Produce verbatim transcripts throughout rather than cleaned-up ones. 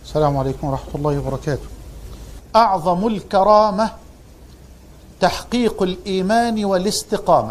السلام عليكم ورحمة الله وبركاته. أعظم الكرامة تحقيق الإيمان والاستقامة.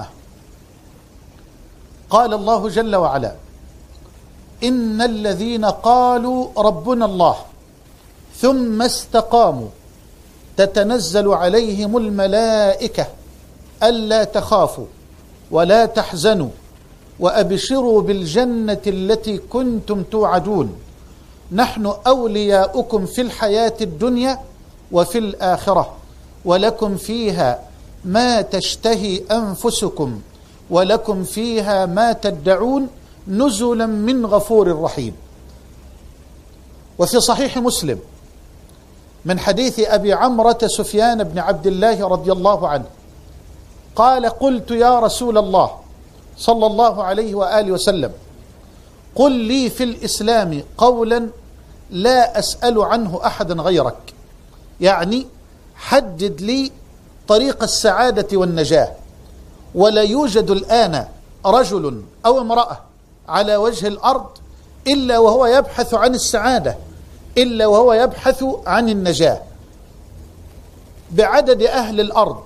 قال الله جل وعلا: إن الذين قالوا ربنا الله ثم استقاموا تتنزل عليهم الملائكة ألا تخافوا ولا تحزنوا وأبشروا بالجنة التي كنتم توعدون نحن أولياؤكم في الحياة الدنيا وفي الآخرة ولكم فيها ما تشتهي أنفسكم ولكم فيها ما تدعون نزلا من غفور رحيم. وفي صحيح مسلم من حديث أبي عمرة سفيان بن عبد الله رضي الله عنه قال: قلت يا رسول الله صلى الله عليه وآله وسلم قل لي في الإسلام قولا لا أسأل عنه أحدا غيرك، يعني حدد لي طريق السعادة والنجاة. ولا يوجد الآن رجل أو امرأة على وجه الأرض إلا وهو يبحث عن السعادة، إلا وهو يبحث عن النجاة. بعدد أهل الأرض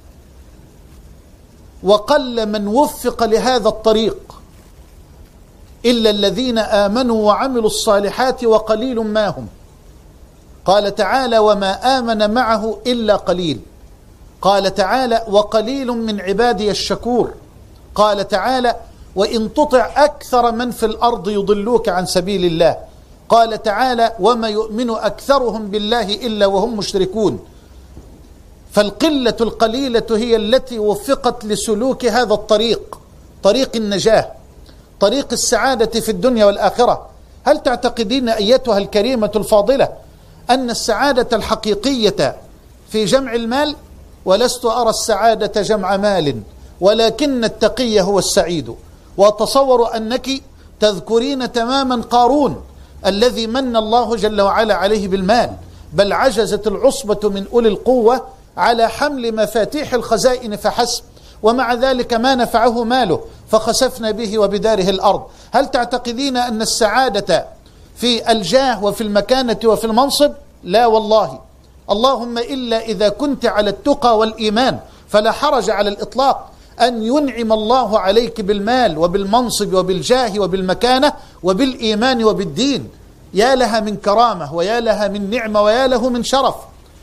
وقل من وفق لهذا الطريق إلا الذين آمنوا وعملوا الصالحات وقليل ما هم. قال تعالى: وما آمن معه إلا قليل. قال تعالى: وقليل من عبادي الشكور. قال تعالى: وإن تطع أكثر من في الأرض يضلوك عن سبيل الله. قال تعالى: وما يؤمن أكثرهم بالله إلا وهم مشركون. فالقلة القليلة هي التي وفقت لسلوك هذا الطريق، طريق النجاة، طريق السعادة في الدنيا والآخرة. هل تعتقدين أيتها الكريمة الفاضلة أن السعادة الحقيقية في جمع المال؟ ولست أرى السعادة جمع مال، ولكن التقي هو السعيد. وأتصور أنك تذكرين تماما قارون الذي من الله جل وعلا عليه بالمال، بل عجزت العصبة من أولي القوة على حمل مفاتيح الخزائن فحسب، ومع ذلك ما نفعه ماله فخسفنا به وبداره الأرض. هل تعتقدين أن السعادة في الجاه وفي المكانة وفي المنصب؟ لا والله. اللهم إلا إذا كنت على التقى والإيمان فلا حرج على الإطلاق أن ينعم الله عليك بالمال وبالمنصب وبالجاه وبالمكانة وبالإيمان وبالدين. يا لها من كرامة ويا لها من نعمة ويا له من شرف.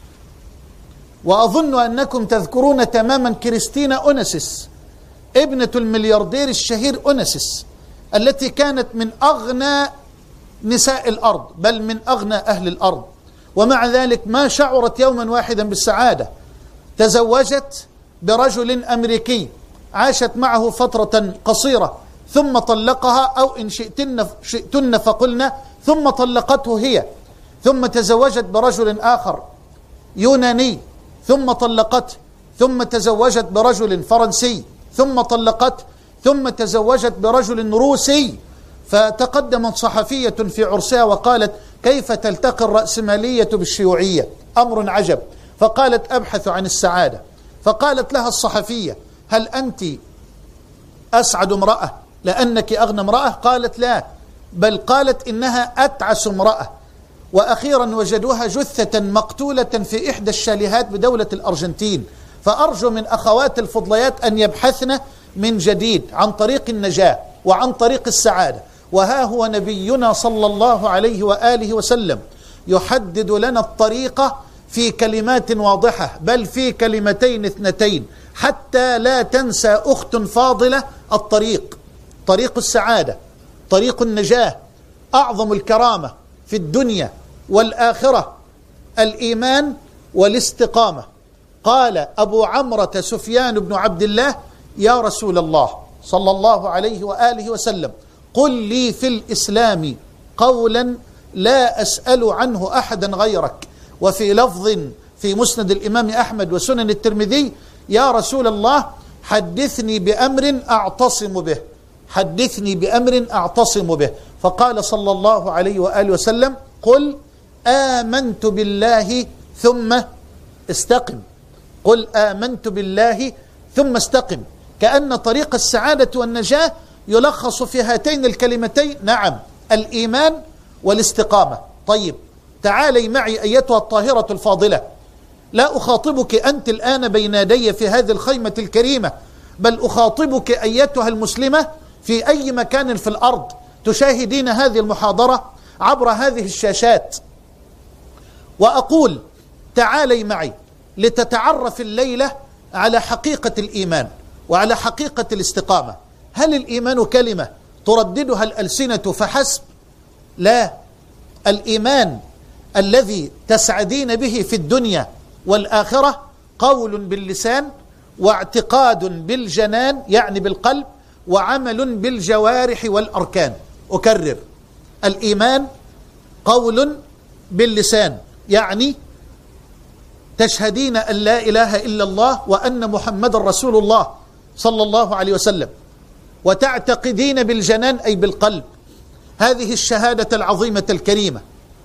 وأظن أنكم تذكرون تماما كريستينا أوناسيس ابنة الملياردير الشهير أوناسيس، التي كانت من أغنى نساء الأرض بل من أغنى أهل الأرض، ومع ذلك ما شعرت يوما واحدا بالسعادة. تزوجت برجل أمريكي، عاشت معه فترة قصيرة ثم طلقها، أو إن شئتن, شئتن فقلنا ثم طلقته هي، ثم تزوجت برجل آخر يوناني ثم طلقته، ثم تزوجت برجل فرنسي ثم طلقته، ثم تزوجت برجل روسي. فتقدمت صحفية في عرسها وقالت: كيف تلتقي الرأسمالية بالشيوعية؟ أمر عجب. فقالت: أبحث عن السعادة. فقالت لها الصحفية: هل أنت أسعد امرأة لأنك أغنى امرأة؟ قالت: لا، بل قالت إنها أتعس امرأة. وأخيرا وجدوها جثة مقتولة في إحدى الشاليهات بدولة الأرجنتين. فأرجو من أخوات الفضليات أن يبحثن من جديد عن طريق النجاة وعن طريق السعادة. وها هو نبينا صلى الله عليه وآله وسلم يحدد لنا الطريقة في كلمات واضحة، بل في كلمتين اثنتين، حتى لا تنسى أخت فاضلة الطريق، طريق السعادة، طريق النجاة. أعظم الكرامة في الدنيا والآخرة الإيمان والاستقامة. قال أبو عمرة سفيان بن عبد الله: يا رسول الله صلى الله عليه وآله وسلم قل لي في الإسلام قولا لا أسأل عنه أحدا غيرك. وفي لفظ في مسند الإمام أحمد وسنن الترمذي: يا رسول الله حدثني بأمر أعتصم به، حدثني بأمر أعتصم به. فقال صلى الله عليه وآله وسلم: قل آمنت بالله ثم استقم، قل آمنت بالله ثم استقم. كأن طريق السعادة والنجاة يلخص في هاتين الكلمتين، نعم، الإيمان والاستقامة. طيب، تعالي معي أيتها الطاهرة الفاضلة، لا أخاطبك أنت الآن بين يدي في هذه الخيمة الكريمة، بل أخاطبك أيتها المسلمة في أي مكان في الأرض تشاهدين هذه المحاضرة عبر هذه الشاشات، وأقول تعالي معي لتتعرف الليلة على حقيقة الإيمان وعلى حقيقة الاستقامة. هل الإيمان كلمة ترددها الألسنة فحسب؟ لا، الإيمان الذي تسعدين به في الدنيا والآخرة قول باللسان، واعتقاد بالجنان يعني بالقلب، وعمل بالجوارح والأركان. أكرر، الإيمان قول باللسان يعني تشهدين أن لا إله إلا الله وأن محمد رسول الله صلى الله عليه وسلم، وتعتقدين بالجنان أي بالقلب هذه الشهادة العظيمة الكريمة،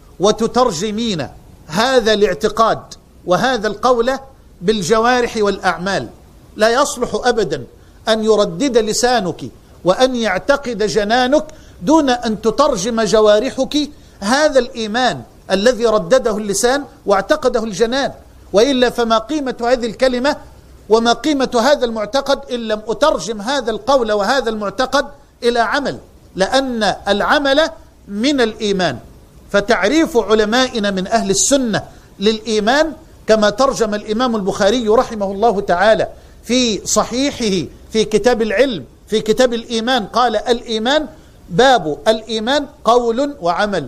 وتترجمين هذا الاعتقاد وهذا القول بالجوارح والأعمال. لا يصلح أبدا أن يردد لسانك وأن يعتقد جنانك دون أن تترجم جوارحك هذا الإيمان الذي ردده اللسان واعتقده الجنان، وإلا فما قيمة هذه الكلمة وما قيمة هذا المعتقد إن لم أترجم هذا القول وهذا المعتقد إلى عمل، لأن العمل من الإيمان. فتعريف علمائنا من أهل السنة للإيمان كما ترجم الإمام البخاري رحمه الله تعالى في صحيحه في كتاب العلم في كتاب الإيمان، قال الإيمان باب الإيمان قول وعمل،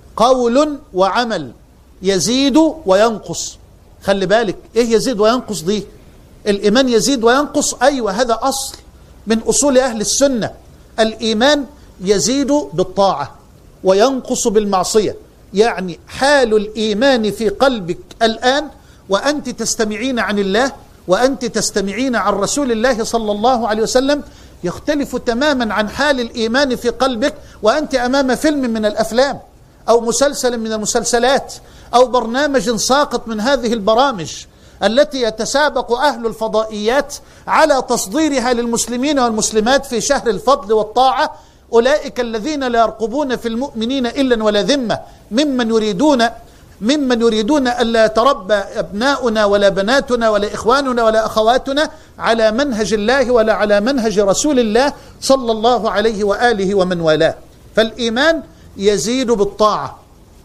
قول وعمل يزيد وينقص. خلي بالك، إيه يزيد وينقص دي؟ الإيمان يزيد وينقص، أيوة هذا أصل من أصول أهل السنة. الإيمان يزيد بالطاعة وينقص بالمعصية، يعني حال الإيمان في قلبك الآن وأنت تستمعين عن الله وأنت تستمعين عن رسول الله صلى الله عليه وسلم يختلف تماما عن حال الإيمان في قلبك وأنت أمام فيلم من الأفلام أو مسلسل من المسلسلات أو برنامج ساقط من هذه البرامج التي يتسابق أهل الفضائيات على تصديرها للمسلمين والمسلمات في شهر الفضل والطاعة. أولئك الذين لا يرقبون في المؤمنين إلا ولا ذمة، ممن يريدون ممن يريدون ألا يتربى أبناؤنا ولا بناتنا ولا إخواننا ولا أخواتنا على منهج الله ولا على منهج رسول الله صلى الله عليه وآله ومن والاه. فالإيمان يزيد بالطاعة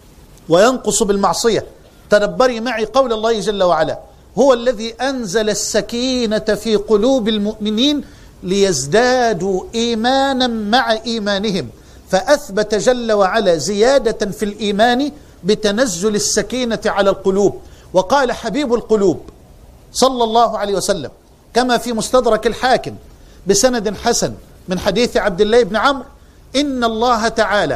وينقص بالمعصية. تدبري معي قول الله جل وعلا: هو الذي أنزل السكينة في قلوب المؤمنين ليزدادوا إيمانا مع إيمانهم، فأثبت جل وعلا زيادة في الإيمان بتنزل السكينة على القلوب. وقال حبيب القلوب صلى الله عليه وسلم كما في مستدرك الحاكم بسند حسن من حديث عبد الله بن عمرو: إن الله تعالى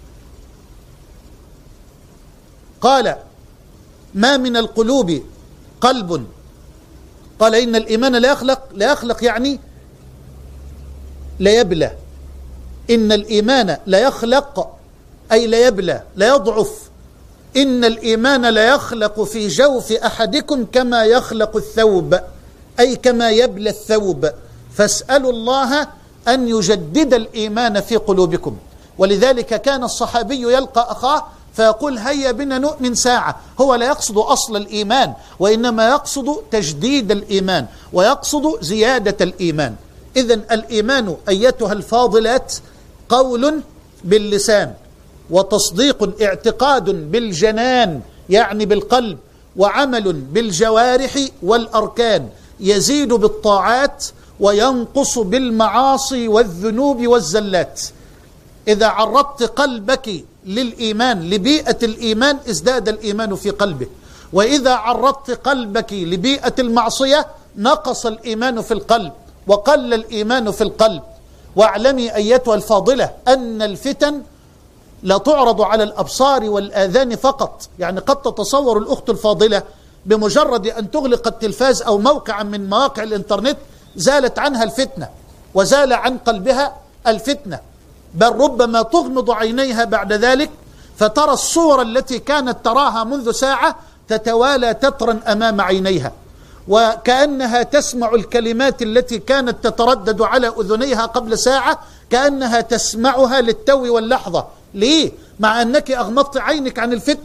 قال: ما من القلوب قلب، قال إن الإيمان لا يخلق، لا يخلق يعني لا يبلى، إن الإيمان لا يخلق أي لا يبلى لا يضعف، إن الإيمان لا يخلق في جوف أحدكم كما يخلق الثوب أي كما يبلى الثوب، فاسألوا الله أن يجدد الإيمان في قلوبكم. ولذلك كان الصحابي يلقى أخاه فيقول: هيا بنا نؤمن ساعة. هو لا يقصد أصل الإيمان، وإنما يقصد تجديد الإيمان ويقصد زيادة الإيمان. إذن الإيمان أيتها الفاضلات قول باللسان، وتصديق اعتقاد بالجنان يعني بالقلب، وعمل بالجوارح والأركان، يزيد بالطاعات وينقص بالمعاصي والذنوب والزلات. إذا عرضت قلبك للإيمان لبيئة الإيمان ازداد الإيمان في قلبه، وإذا عرضت قلبك لبيئة المعصية نقص الإيمان في القلب وقل الإيمان في القلب. واعلمي أيتها الفاضلة أن الفتن لا تعرض على الأبصار والآذان فقط. يعني قد تتصور الأخت الفاضلة بمجرد أن تغلق التلفاز أو موقعا من مواقع الإنترنت زالت عنها الفتنة وزال عن قلبها الفتنة، بل ربما تغمض عينيها بعد ذلك فترى الصور التي كانت تراها منذ ساعة تتوالى تترا أمام عينيها، وكأنها تسمع الكلمات التي كانت تتردد على أذنيها قبل ساعة كأنها تسمعها للتو واللحظة. ليه؟ مع أنك أغمضت عينك عن الفتنة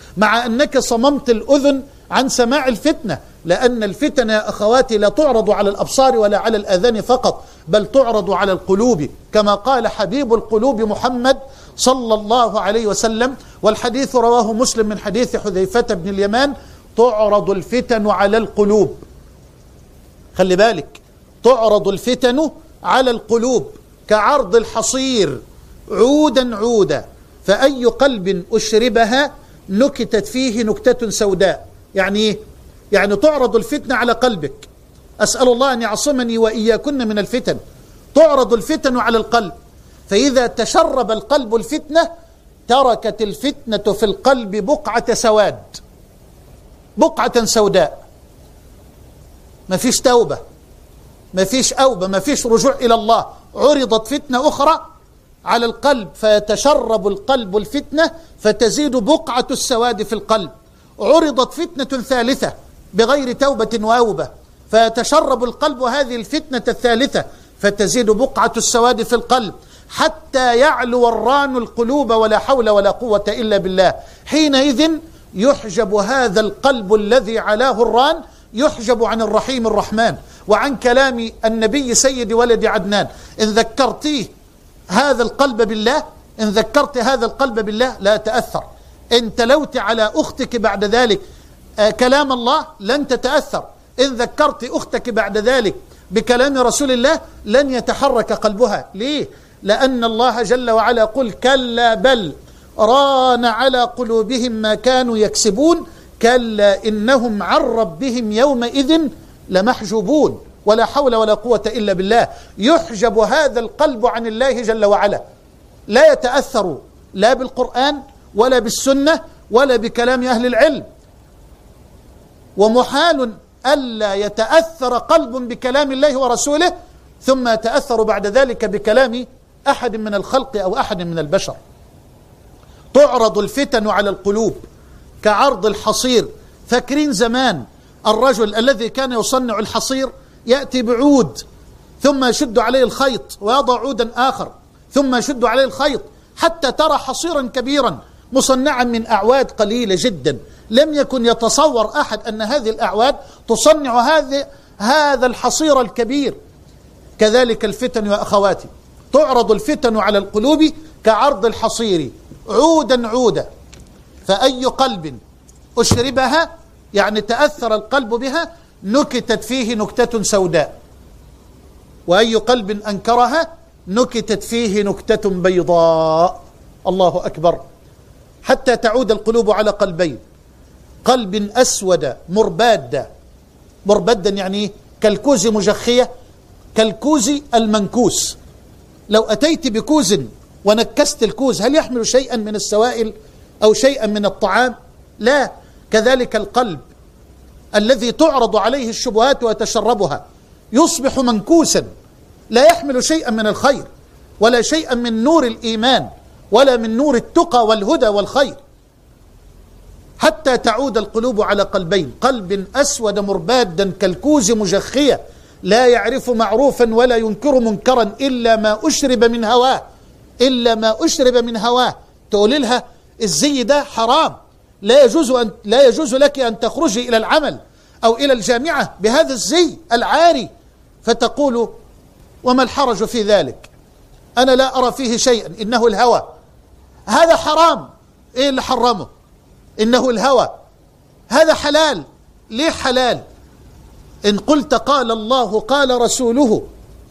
مع أنك صممت الأذن عن سماع الفتنة، لأن الفتن يا أخواتي لا تعرض على الأبصار ولا على الآذان فقط، بل تعرض على القلوب، كما قال حبيب القلوب محمد صلى الله عليه وسلم، والحديث رواه مسلم من حديث حذيفة بن اليمان: تعرض الفتن على القلوب. خلي بالك، تعرض الفتن على القلوب كعرض الحصير عودا عودا، فأي قلب أشربها نكتت فيه نكتة سوداء. يعني إيه؟ يعني تعرض الفتنة على قلبك، أسأل الله أن يعصمني وإياكن من الفتن. تعرض الفتن على القلب، فإذا تشرب القلب الفتنة تركت الفتنة في القلب بقعة سواد، بقعة سوداء، ما فيش توبة، ما فيش أوبة، ما فيش رجوع إلى الله. عرضت فتنة أخرى على القلب فيتشرب القلب الفتنة فتزيد بقعة السواد في القلب. عرضت فتنة ثالثة بغير توبة وأوبة فيتشرب القلب هذه الفتنة الثالثة فتزيد بقعة السواد في القلب، حتى يعلو الران القلوب ولا حول ولا قوة إلا بالله. حينئذ يحجب هذا القلب الذي علاه الران، يحجب عن الرحيم الرحمن وعن كلام النبي سيد ولد عدنان. إن ذكرتيه هذا القلب بالله، إن ذكرت هذا القلب بالله لا تأثر. إن تلوت على أختك بعد ذلك آه كلام الله لن تتأثر. إن ذكرت أختك بعد ذلك بكلام رسول الله لن يتحرك قلبها. ليه؟ لأن الله جل وعلا قل: كلا بل ران على قلوبهم ما كانوا يكسبون، كلا إنهم عن ربهم يومئذ لمحجوبون. ولا حول ولا قوة إلا بالله. يحجب هذا القلب عن الله جل وعلا، لا يتأثر لا بالقرآن ولا بالسنة ولا بكلام أهل العلم. ومحال ألا يتأثر قلب بكلام الله ورسوله ثم يتأثر بعد ذلك بكلام أحد من الخلق أو أحد من البشر. تعرض الفتن على القلوب كعرض الحصير. فاكرين زمان الرجل الذي كان يصنع الحصير يأتي بعود ثم يشد عليه الخيط ويضع عودا آخر ثم يشد عليه الخيط حتى ترى حصيرا كبيرا مصنعا من أعواد قليلة جدا. لم يكن يتصور أحد أن هذه الأعواد تصنع هذا هذا الحصير الكبير. كذلك الفتن يا أخواتي، تعرض الفتن على القلوب كعرض الحصير عودا عودا، فأي قلب أشربها يعني تأثر القلب بها نكتت فيه نكتة سوداء، وأي قلب أنكرها نكتت فيه نكتة بيضاء. الله أكبر. حتى تعود القلوب على قلبين: قلب أسود مربادا. مربادا يعني كالكوز مجخية، كالكوز المنكوس. لو أتيت بكوز ونكست الكوز هل يحمل شيئا من السوائل أو شيئا من الطعام؟ لا. كذلك القلب الذي تعرض عليه الشبهات ويتشربها يصبح منكوسا، لا يحمل شيئا من الخير ولا شيئا من نور الإيمان ولا من نور التقى والهدى والخير. حتى تعود القلوب على قلبين: قلب أسود مربادا كالكوز مجخية، لا يعرف معروفا ولا ينكر منكرا إلا ما أشرب من هواه، إلا ما أشرب من هواه. تقول لها الزي ده حرام، لا يجوز أن لا يجوز لك أن تخرجي إلى العمل أو إلى الجامعة بهذا الزي العاري، فتقول: وما الحرج في ذلك؟ أنا لا أرى فيه شيئا، إنه الهوى. هذا حرام، إيه اللي حرمه؟ إنه الهوى. هذا حلال، ليه حلال؟ إن قلت قال الله قال رسوله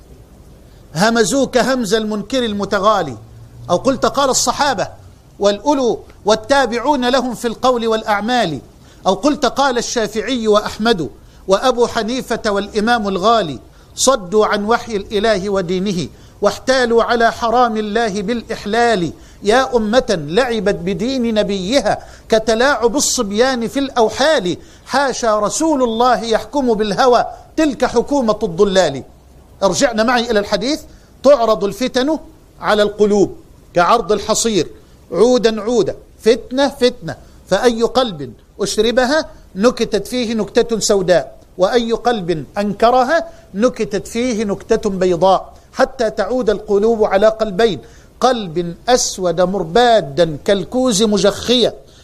همزوك همز المنكر المتغالي، أو قلت قال الصحابة والأولو والتابعون لهم في القول والأعمال، أو قلت قال الشافعي وأحمد وأبو حنيفة والإمام الغالي، صدوا عن وحي الإله ودينه واحتالوا على حرام الله بالإحلال. يا أمة لعبت بدين نبيها كتلاعب الصبيان في الأوحال، حاشا رسول الله يحكم بالهوى تلك حكومة الضلال. ارجعنا معي إلى الحديث. تعرض الفتن على القلوب كعرض الحصير عودا عودا، فتنة فتنة، فأي قلب أشربها نكتت فيه نكتة سوداء، وأي قلب أنكرها نكتت فيه نكتة بيضاء، حتى تعود القلوب على قلبين: قلب أسود مربادا كالكوز مجخية،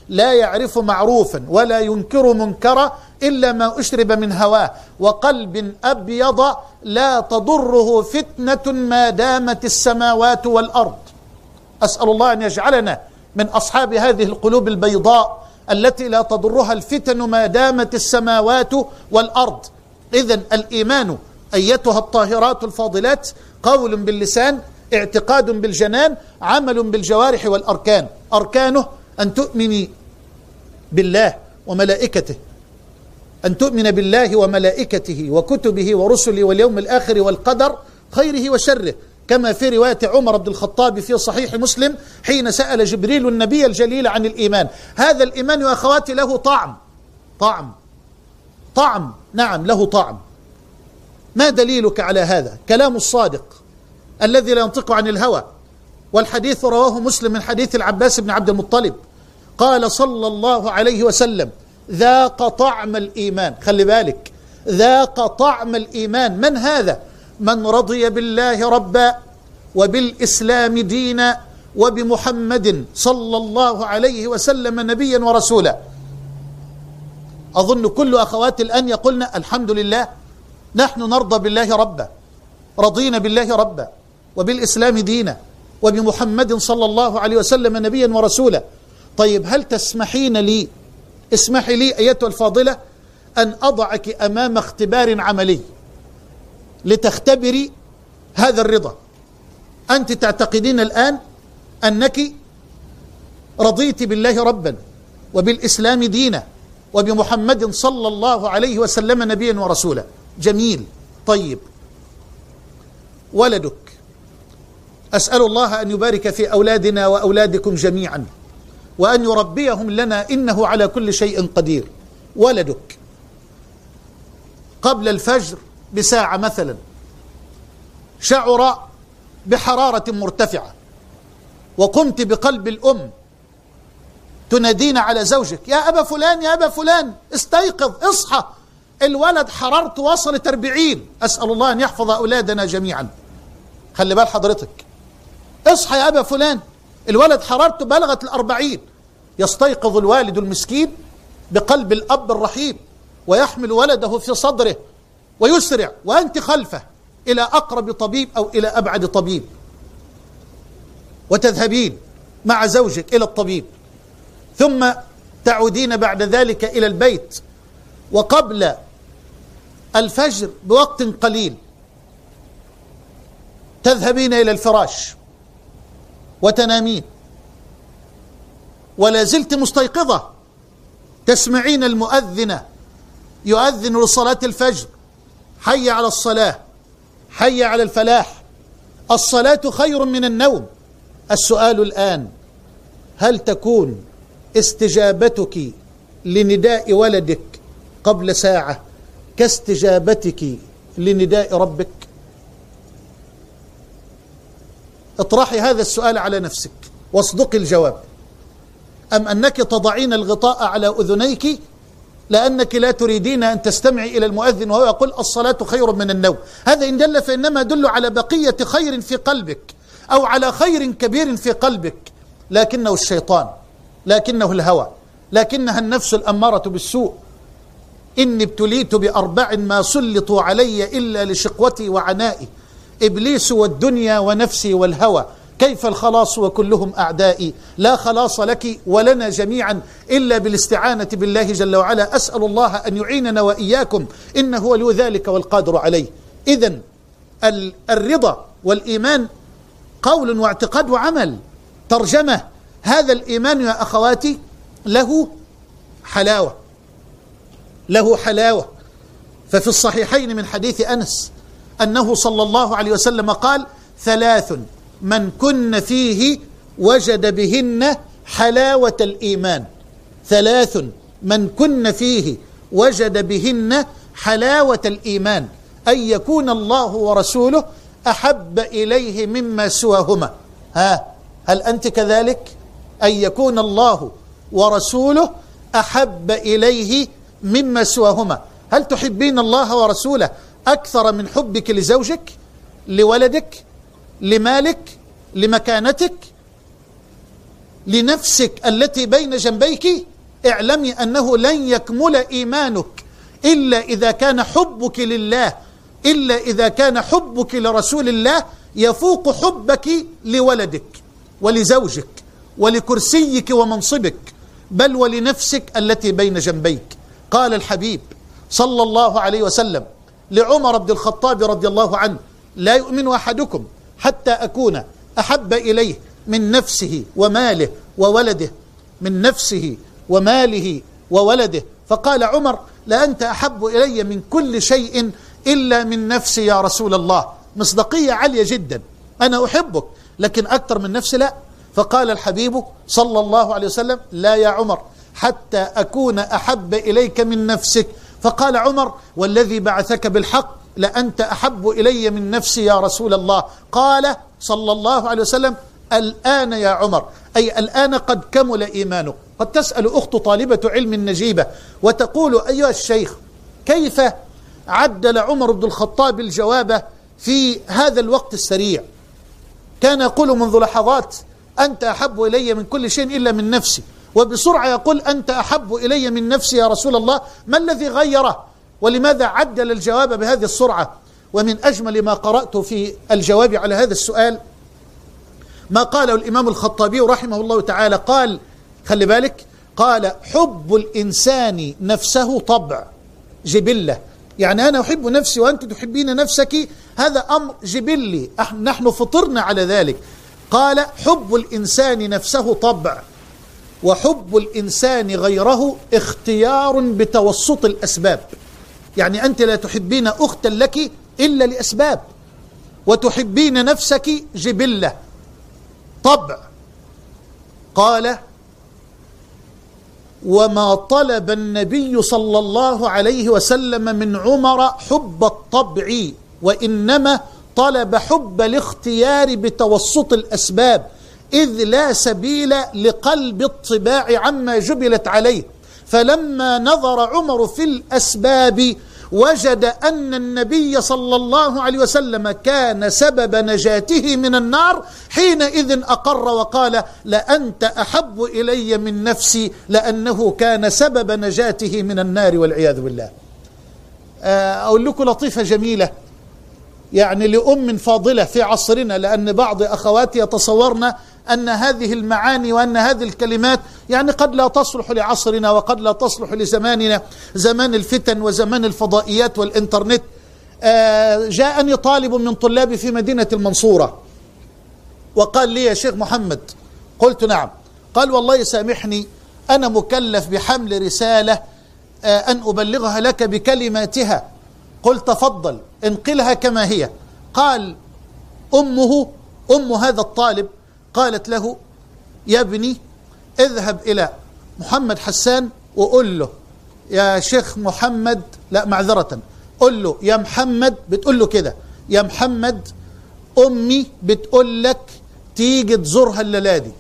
لا يعرف معروفا ولا ينكر منكرا إلا ما أشرب من هواه، وقلب أبيض لا تضره فتنة ما دامت السماوات والأرض. أسأل الله أن يجعلنا من أصحاب هذه القلوب البيضاء التي لا تضرها الفتن ما دامت السماوات والأرض. إذن الإيمان أيتها الطاهرات الفاضلات قول باللسان، اعتقاد بالجنان، عمل بالجوارح والأركان. أركانه أن تؤمني بالله وملائكته، أن تؤمن بالله وملائكته وكتبه ورسله واليوم الآخر والقدر خيره وشره، كما في رواية عمر بن الخطاب في صحيح مسلم حين سأل جبريل النبي الجليل عن الإيمان. هذا الإيمان يا أخواتي له طعم، طعم طعم نعم له طعم. ما دليلك على هذا؟ كلام الصادق الذي لا ينطق عن الهوى، والحديث رواه مسلم من حديث العباس بن عبد المطلب قال صلى الله عليه وسلم: ذاق طعم الإيمان. خلي بالك، ذاق طعم الإيمان. من هذا؟ من رضي بالله ربا وبالإسلام دينا وبمحمد صلى الله عليه وسلم نبيا ورسولا. أظن كل أخوات الآن يقولن الحمد لله، نحن نرضى بالله ربا، رضينا بالله ربا وبالإسلام دينا وبمحمد صلى الله عليه وسلم نبيا ورسولا. طيب، هل تسمحين لي، اسمحي لي أيتها الفاضلة، أن أضعك أمام اختبار عملي لتختبري هذا الرضا. أنت تعتقدين الآن أنك رضيت بالله ربا وبالإسلام دينا وبمحمد صلى الله عليه وسلم نبيا ورسولا. جميل. طيب، ولدك، أسأل الله أن يبارك في أولادنا وأولادكم جميعا وأن يربيهم لنا، إنه على كل شيء قدير. ولدك قبل الفجر بساعة مثلا شعر بحرارة مرتفعة، وقمت بقلب الأم تنادين على زوجك: يا أبا فلان، يا أبا فلان، استيقظ، اصحى، الولد حرارته وصلت أربعين. أسأل الله أن يحفظ أولادنا جميعا. خلي بال حضرتك، اصحى يا أبا فلان، الولد حرارته بلغت الأربعين. يستيقظ الوالد المسكين بقلب الأب الرحيم ويحمل ولده في صدره ويسرع، وأنت خلفه إلى أقرب طبيب أو إلى أبعد طبيب، وتذهبين مع زوجك إلى الطبيب، ثم تعودين بعد ذلك إلى البيت، وقبل الفجر بوقت قليل تذهبين إلى الفراش وتنامين، ولا زلت مستيقظة تسمعين المؤذن يؤذن لصلاة الفجر: حي على الصلاة، حي على الفلاح، الصلاة خير من النوم. السؤال الآن: هل تكون استجابتك لنداء ولدك قبل ساعة كاستجابتك لنداء ربك؟ اطرحي هذا السؤال على نفسك واصدقي الجواب. أم أنك تضعين الغطاء على أذنيك لأنك لا تريدين أن تستمعي إلى المؤذن وهو يقول الصلاة خير من النوم؟ هذا إن دل فإنما يدل على بقية خير في قلبك أو على خير كبير في قلبك، لكنه الشيطان، لكنه الهوى، لكنها النفس الأمارة بالسوء. إني ابتليت بأربع ما سلطوا علي إلا لشقوتي وعنائي: إبليس والدنيا ونفسي والهوى، كيف الخلاص وكلهم أعدائي؟ لا خلاص لك ولنا جميعا إلا بالاستعانة بالله جل وعلا. أسأل الله أن يعيننا وإياكم، إنه ولي ذلك والقادر عليه. إذن الرضا والإيمان قول واعتقاد وعمل. ترجمة: هذا الإيمان يا أخواتي له حلاوة، له حلاوة. ففي الصحيحين من حديث أنس أنه صلى الله عليه وسلم قال: ثلاث من كن فيه وجد بهن حلاوة الإيمان. ثلاث من كن فيه وجد بهن حلاوة الإيمان: أن يكون الله ورسوله أحب إليه مما سواهما. ها، هل أنت كذلك؟ أن يكون الله ورسوله أحب إليه مما سواهما. هل تحبين الله ورسوله أكثر من حبك لزوجك، لولدك، لمالك، لمكانتك؟ لنفسك التي بين جنبيك، اعلمي أنه لن يكمل إيمانك إلا إذا كان حبك لله، إلا إذا كان حبك لرسول الله يفوق حبك لولدك ولزوجك ولكرسيك ومنصبك، بل ولنفسك التي بين جنبيك. قال الحبيب صلى الله عليه وسلم لعمر بن الخطاب رضي الله عنه: لا يؤمن أحدكم حتى أكون أحب إليه من نفسه وماله وولده، من نفسه وماله وولده. فقال عمر: لأنت أحب إلي من كل شيء إلا من نفسي يا رسول الله. مصداقية عالية جدا، أنا أحبك لكن أكثر من نفسي لا. فقال الحبيب صلى الله عليه وسلم: لا يا عمر، حتى أكون أحب إليك من نفسك. فقال عمر: والذي بعثك بالحق لأنت أحب إلي من نفسي يا رسول الله. قال صلى الله عليه وسلم: الآن يا عمر، أي الآن قد كمل إيمانك. قد تسأل أخت طالبة علم نجيبة وتقول: أيها الشيخ، كيف عدل عمر بن الخطاب الجواب في هذا الوقت السريع؟ كان يقول منذ لحظات: أنت أحب إلي من كل شيء إلا من نفسي، وبسرعة يقول: أنت أحب إلي من نفسي يا رسول الله. ما الذي غيره؟ ولماذا عدل الجواب بهذه السرعة؟ ومن أجمل ما قرأت في الجواب على هذا السؤال ما قاله الإمام الخطابي رحمه الله تعالى. قال، خلي بالك، قال: حب الإنسان نفسه طبع جبلة. يعني أنا أحب نفسي وأنت تحبين نفسك، هذا أمر جبلي، نحن فطرنا على ذلك. قال: حب الإنسان نفسه طبع، وحب الإنسان غيره اختيار بتوسط الأسباب. يعني أنت لا تحبين أختا لك إلا لأسباب، وتحبين نفسك جبلة طبع. قال: وما طلب النبي صلى الله عليه وسلم من عمر حب الطبع، وإنما طلب حب الاختيار بتوسط الأسباب، إذ لا سبيل لقلب الطباع عما جبلت عليه. فلما نظر عمر في الأسباب وجد أن النبي صلى الله عليه وسلم كان سبب نجاته من النار، حينئذ أقر وقال: لأنت أحب إلي من نفسي، لأنه كان سبب نجاته من النار والعياذ بالله. أقول لكم لطيفة جميلة يعني لأم فاضلة في عصرنا، لأن بعض أخواتي يتصورن أن هذه المعاني وأن هذه الكلمات يعني قد لا تصلح لعصرنا وقد لا تصلح لزماننا، زمان الفتن وزمان الفضائيات والإنترنت. آه جاءني طالب من طلابي في مدينة المنصورة وقال لي: يا شيخ محمد. قلت: نعم. قال: والله سامحني، أنا مكلف بحمل رسالة آه أن أبلغها لك بكلماتها. قلت: تفضل انقلها كما هي. قال: أمه أم هذا الطالب قالت له: يا ابني اذهب إلى محمد حسان وقل له يا شيخ محمد، لا معذرة، قل له يا محمد، بتقول له كده: يا محمد أمي بتقول لك تيجي تزورها الليلة دي.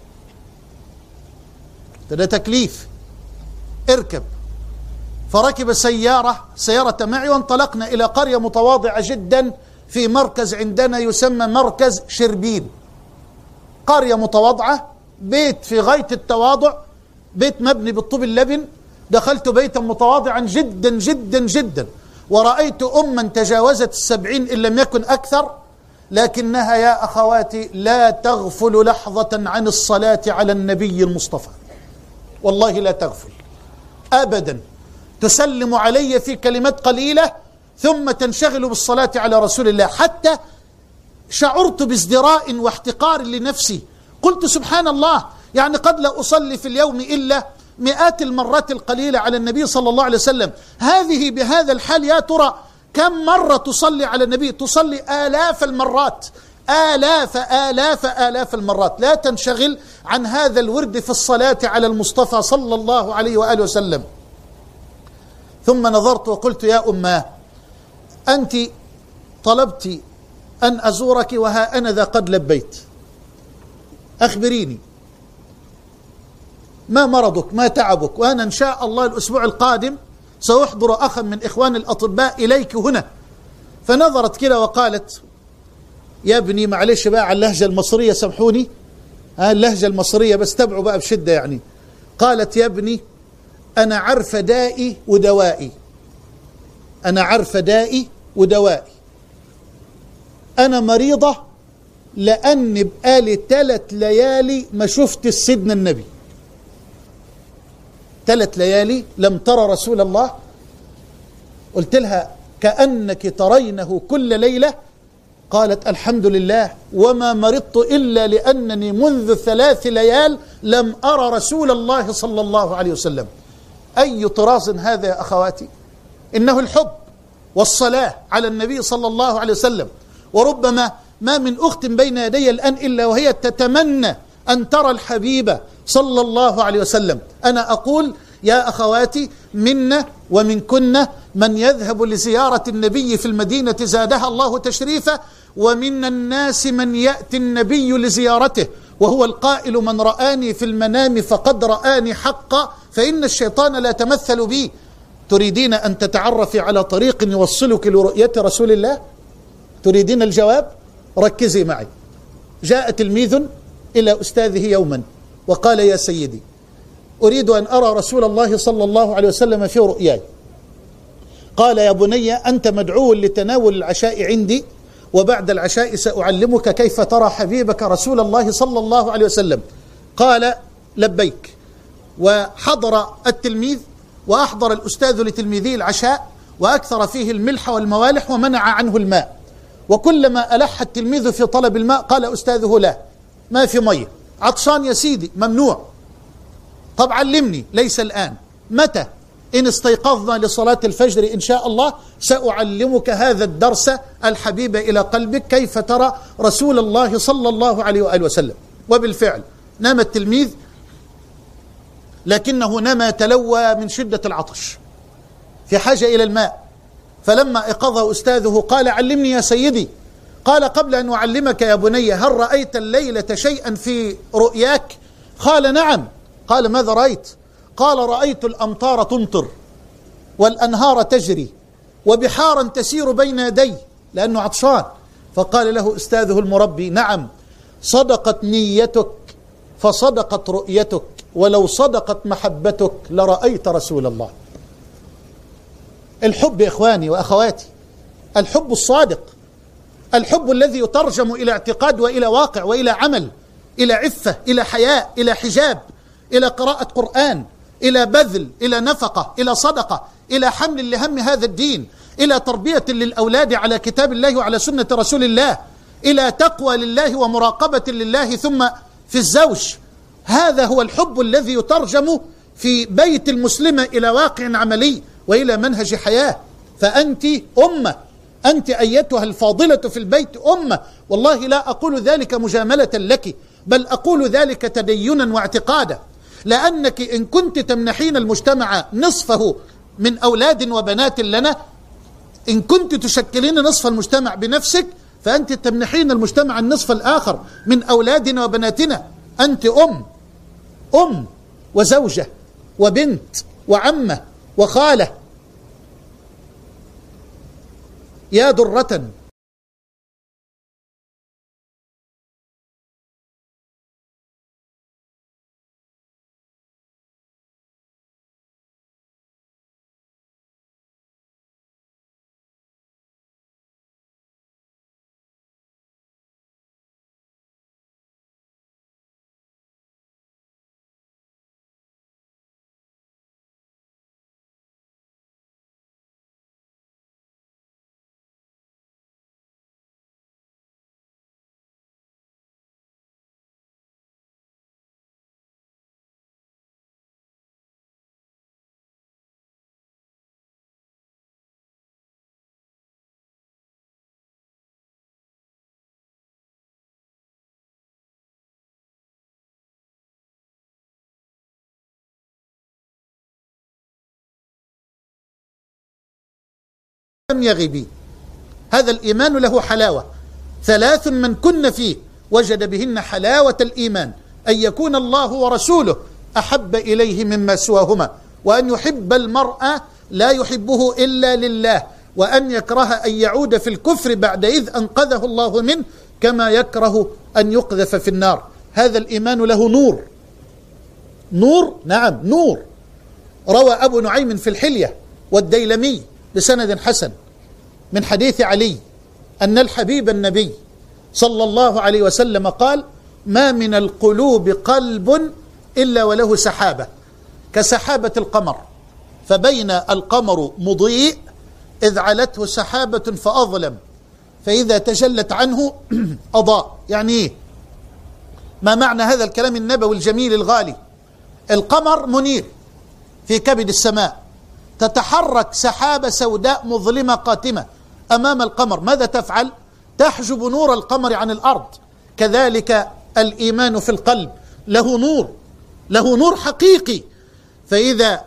ده تكليف. اركب. فركب سيارة سيارة معي وانطلقنا إلى قرية متواضعة جدا في مركز عندنا يسمى مركز شربين. قرية متواضعة، بيت في غاية التواضع، بيت مبني بالطوب اللبن. دخلت بيتا متواضعا جدا جدا جدا، ورأيت أما تجاوزت السبعين إن لم يكن أكثر، لكنها يا أخواتي لا تغفل لحظة عن الصلاة على النبي المصطفى، والله لا تغفل أبدا. تسلم علي في كلمات قليلة ثم تنشغل بالصلاة على رسول الله. حتى شعرت بازدراء واحتقار لنفسي. قلت: سبحان الله، يعني قد لا أصلي في اليوم إلا مئات المرات القليلة على النبي صلى الله عليه وسلم. هذه بهذا الحال يا ترى كم مرة تصلي على النبي؟ تصلي آلاف المرات، آلاف آلاف آلاف المرات. لا تنشغل عن هذا الورد في الصلاة على المصطفى صلى الله عليه وآله وسلم. ثم نظرت وقلت: يا أماه، أنت طلبت أن أزورك وها أنا ذا قد لبيت، أخبريني ما مرضك، ما تعبك، وأنا إن شاء الله الأسبوع القادم سأحضر أخا من إخوان الأطباء إليك هنا. فنظرت كده وقالت: يا ابني معلش بقى على اللهجة المصرية سامحوني، ها اللهجة المصرية بس تبعوا بقى بشدة يعني. قالت يا ابني أنا عارفة دائي ودوائي، أنا عارفة دائي ودوائي، أنا مريضة لأني بقالي ثلاث ليالي ما شفت سيدنا النبي، ثلاث ليالي لم ترى رسول الله. قلت لها كأنك ترينه كل ليلة. قالت الحمد لله وما مرضت إلا لأنني منذ ثلاث ليال لم أرى رسول الله صلى الله عليه وسلم. أي طراز هذا يا أخواتي؟ إنه الحب والصلاة على النبي صلى الله عليه وسلم. وربما ما من أخت بين يدي الآن إلا وهي تتمنى أن ترى الحبيب صلى الله عليه وسلم. أنا أقول يا أخواتي منا ومنكن من يذهب لزيارة النبي في المدينة زادها الله تشريفا، ومن الناس من يأتي النبي لزيارته وهو القائل من رآني في المنام فقد رآني حقا فإن الشيطان لا يتمثل بي. تريدين أن تتعرفي على طريق يوصلك لرؤية رسول الله؟ تريدين الجواب؟ ركزي معي. جاء تلميذ إلى أستاذه يوما وقال يا سيدي أريد أن أرى رسول الله صلى الله عليه وسلم في رؤياي. قال يا بني أنت مدعو لتناول العشاء عندي، وبعد العشاء سأعلمك كيف ترى حبيبك رسول الله صلى الله عليه وسلم. قال لبيك. وحضر التلميذ وأحضر الأستاذ لتلميذه العشاء وأكثر فيه الملح والموالح ومنع عنه الماء، وكلما ألح التلميذ في طلب الماء قال أستاذه لا ما في مية، عطشان يا سيدي ممنوع. طب علمني. ليس الآن، متى؟ إن استيقظنا لصلاة الفجر إن شاء الله سأعلمك هذا الدرس الحبيب إلى قلبك، كيف ترى رسول الله صلى الله عليه وآله وسلم. وبالفعل نام التلميذ لكنه نام تلوى من شدة العطش في حاجة إلى الماء. فلما أيقظه أستاذه قال علمني يا سيدي. قال قبل أن أعلمك يا بني هل رأيت الليلة شيئا في رؤياك؟ قال نعم. قال ماذا رأيت؟ قال رأيت الأمطار تمطر والأنهار تجري وبحارا تسير بين يدي، لأنه عطشان. فقال له أستاذه المربي نعم صدقت نيتك فصدقت رؤيتك، ولو صدقت محبتك لرأيت رسول الله. الحب يا إخواني وأخواتي، الحب الصادق، الحب الذي يترجم إلى اعتقاد وإلى واقع وإلى عمل، إلى عفة، إلى حياء، إلى حجاب، إلى قراءة قرآن، إلى بذل، إلى نفقة، إلى صدقة، إلى حمل لهم هذا الدين، إلى تربية للأولاد على كتاب الله وعلى سنة رسول الله، إلى تقوى لله ومراقبة لله، ثم في الزوج. هذا هو الحب الذي يترجم في بيت المسلمة إلى واقع عملي وإلى منهج حياة. فأنت أمة، أنت أيتها الفاضلة في البيت أمة. والله لا أقول ذلك مجاملة لك، بل أقول ذلك تدينا واعتقادا، لأنك إن كنت تمنحين المجتمع نصفه من أولاد وبنات لنا، إن كنت تشكلين نصف المجتمع بنفسك، فأنت تمنحين المجتمع النصف الآخر من أولادنا وبناتنا. أنت أم، أم وزوجة وبنت وعمة وخالة. يا درة لم يغبي. هذا الإيمان له حلاوة. ثلاث من كن فيه وجد بهن حلاوة الإيمان: أن يكون الله ورسوله أحب إليه مما سواهما، وأن يحب المرء لا يحبه إلا لله، وأن يكره أن يعود في الكفر بعد إذ أنقذه الله منه، كما يكره أن يقذف في النار. هذا الإيمان له نور. نور، نعم نور. روى أبو نعيم في الحلية والديلمي بسند حسن من حديث علي أن الحبيب النبي صلى الله عليه وسلم قال: ما من القلوب قلب إلا وله سحابة كسحابة القمر، فبين القمر مضيء إذ علته سحابة فأظلم، فإذا تجلت عنه أضاء. يعني إيه؟ ما معنى هذا الكلام النبوي الجميل الغالي؟ القمر منير في كبد السماء، تتحرك سحابة سوداء مظلمة قاتمة أمام القمر، ماذا تفعل؟ تحجب نور القمر عن الأرض. كذلك الإيمان في القلب له نور، له نور حقيقي، فإذا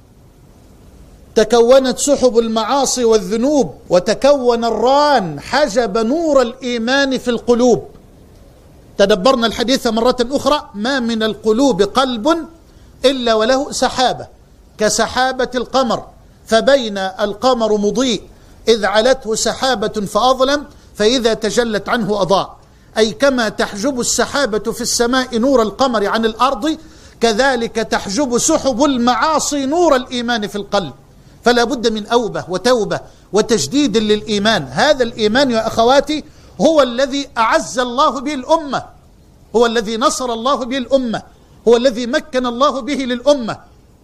تكونت سحب المعاصي والذنوب وتكون الران حجب نور الإيمان في القلوب. تدبرنا الحديث مرة أخرى: ما من القلوب قلب إلا وله سحابة كسحابة القمر، فبين القمر مضيء إذ علته سحابة فأظلم، فإذا تجلت عنه أضاء. أي كما تحجب السحابة في السماء نور القمر عن الأرض، كذلك تحجب سحب المعاصي نور الإيمان في القلب. فلا بد من أوبة وتوبة وتجديد للإيمان. هذا الإيمان يا أخواتي هو الذي أعز الله به الأمة، هو الذي نصر الله به الأمة، هو الذي مكن الله به للأمة.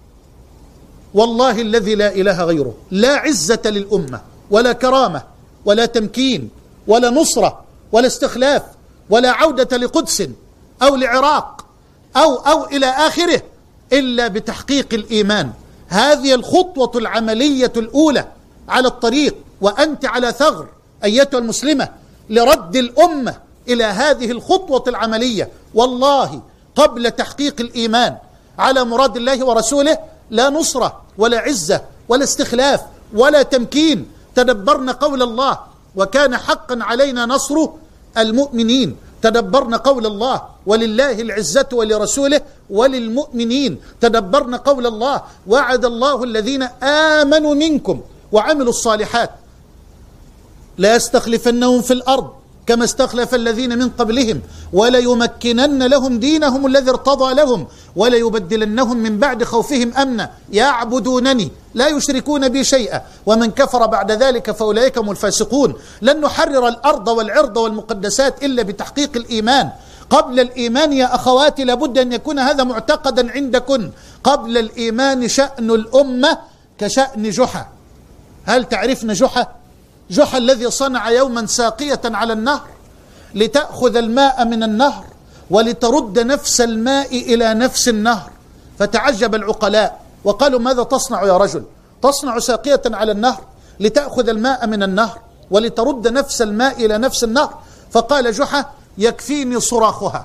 والله الذي لا إله غيره لا عزة للأمة ولا كرامة ولا تمكين ولا نصرة ولا استخلاف ولا عودة لقدس أو لعراق أو أو إلى آخره إلا بتحقيق الإيمان. هذه الخطوة العملية الأولى على الطريق، وأنت على ثغر أيتها المسلمة لرد الأمة إلى هذه الخطوة العملية. والله قبل تحقيق الإيمان على مراد الله ورسوله لا نصرة ولا عزة ولا استخلاف ولا تمكين. تدبرنا قول الله: وكان حقا علينا نصر المؤمنين. تدبرنا قول الله: ولله العزة ولرسوله وللمؤمنين. تدبرنا قول الله: وعد الله الذين آمنوا منكم وعملوا الصالحات لا يستخلفنهم في الأرض كما استخلف الذين من قبلهم وليمكنن لهم دينهم الذي ارتضى لهم وليبدلنهم من بعد خوفهم أمنا يعبدونني لا يشركون بي شيئا ومن كفر بعد ذلك فأولئك هم الفاسقون. لن نحرر الأرض والعرض والمقدسات إلا بتحقيق الإيمان. قبل الإيمان يا أخواتي لابد أن يكون هذا معتقدا عندكن. قبل الإيمان شأن الأمة كشأن جحا. هل تعرفن جحا؟ جحا الذي صنع يوما ساقية على النهر لتأخذ الماء من النهر ولترد نفس الماء إلى نفس النهر، فتعجب العقلاء وقالوا: ماذا تصنع يا رجل؟ تصنع ساقية على النهر لتأخذ الماء من النهر ولترد نفس الماء إلى نفس النهر. فقال جحا: يكفيني صراخها،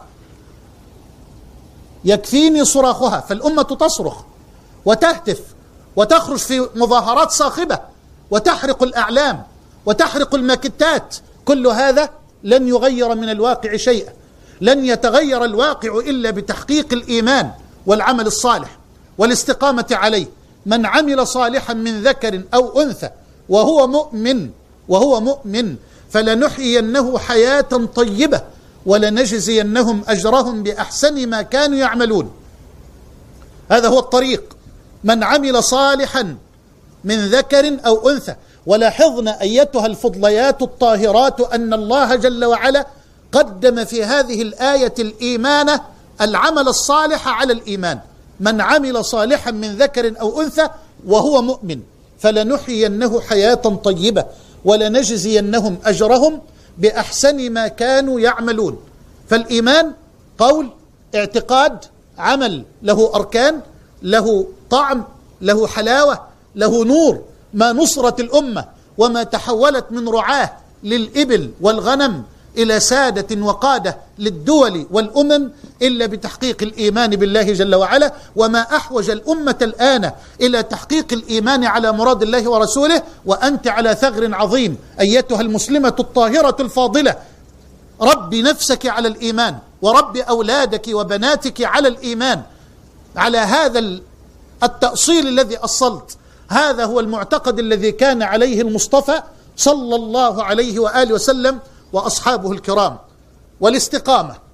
يكفيني صراخها. فالأمة تصرخ وتهتف وتخرج في مظاهرات صاخبة وتحرق الأعلام وتحرق الماكتات. كل هذا لن يغير من الواقع شيئا. لن يتغير الواقع إلا بتحقيق الإيمان والعمل الصالح والاستقامة عليه. من عمل صالحا من ذكر أو أنثى وهو مؤمن وهو مؤمن فلنحيينه حياة طيبة ولنجزينهم أجرهم بأحسن ما كانوا يعملون. هذا هو الطريق. من عمل صالحا من ذكر أو أنثى. ولاحظنا أيتها الفضليات الطاهرات أن الله جل وعلا قدم في هذه الآية الإيمان، العمل الصالح على الإيمان. من عمل صالحا من ذكر أو أنثى وهو مؤمن فلنحيينه حياة طيبة ولنجزينهم أجرهم بأحسن ما كانوا يعملون. فالإيمان قول، اعتقاد، عمل، له أركان، له طعم، له حلاوة، له نور. ما نصرت الأمة وما تحولت من رعاة للإبل والغنم إلى سادة وقادة للدول والأمم إلا بتحقيق الإيمان بالله جل وعلا. وما أحوج الأمة الآن إلى تحقيق الإيمان على مراد الله ورسوله، وأنت على ثغر عظيم أيتها المسلمة الطاهرة الفاضلة. ربي نفسك على الإيمان، وربي أولادك وبناتك على الإيمان، على هذا التأصيل الذي أصلت. هذا هو المعتقد الذي كان عليه المصطفى صلى الله عليه وآله وسلم وأصحابه الكرام. والاستقامة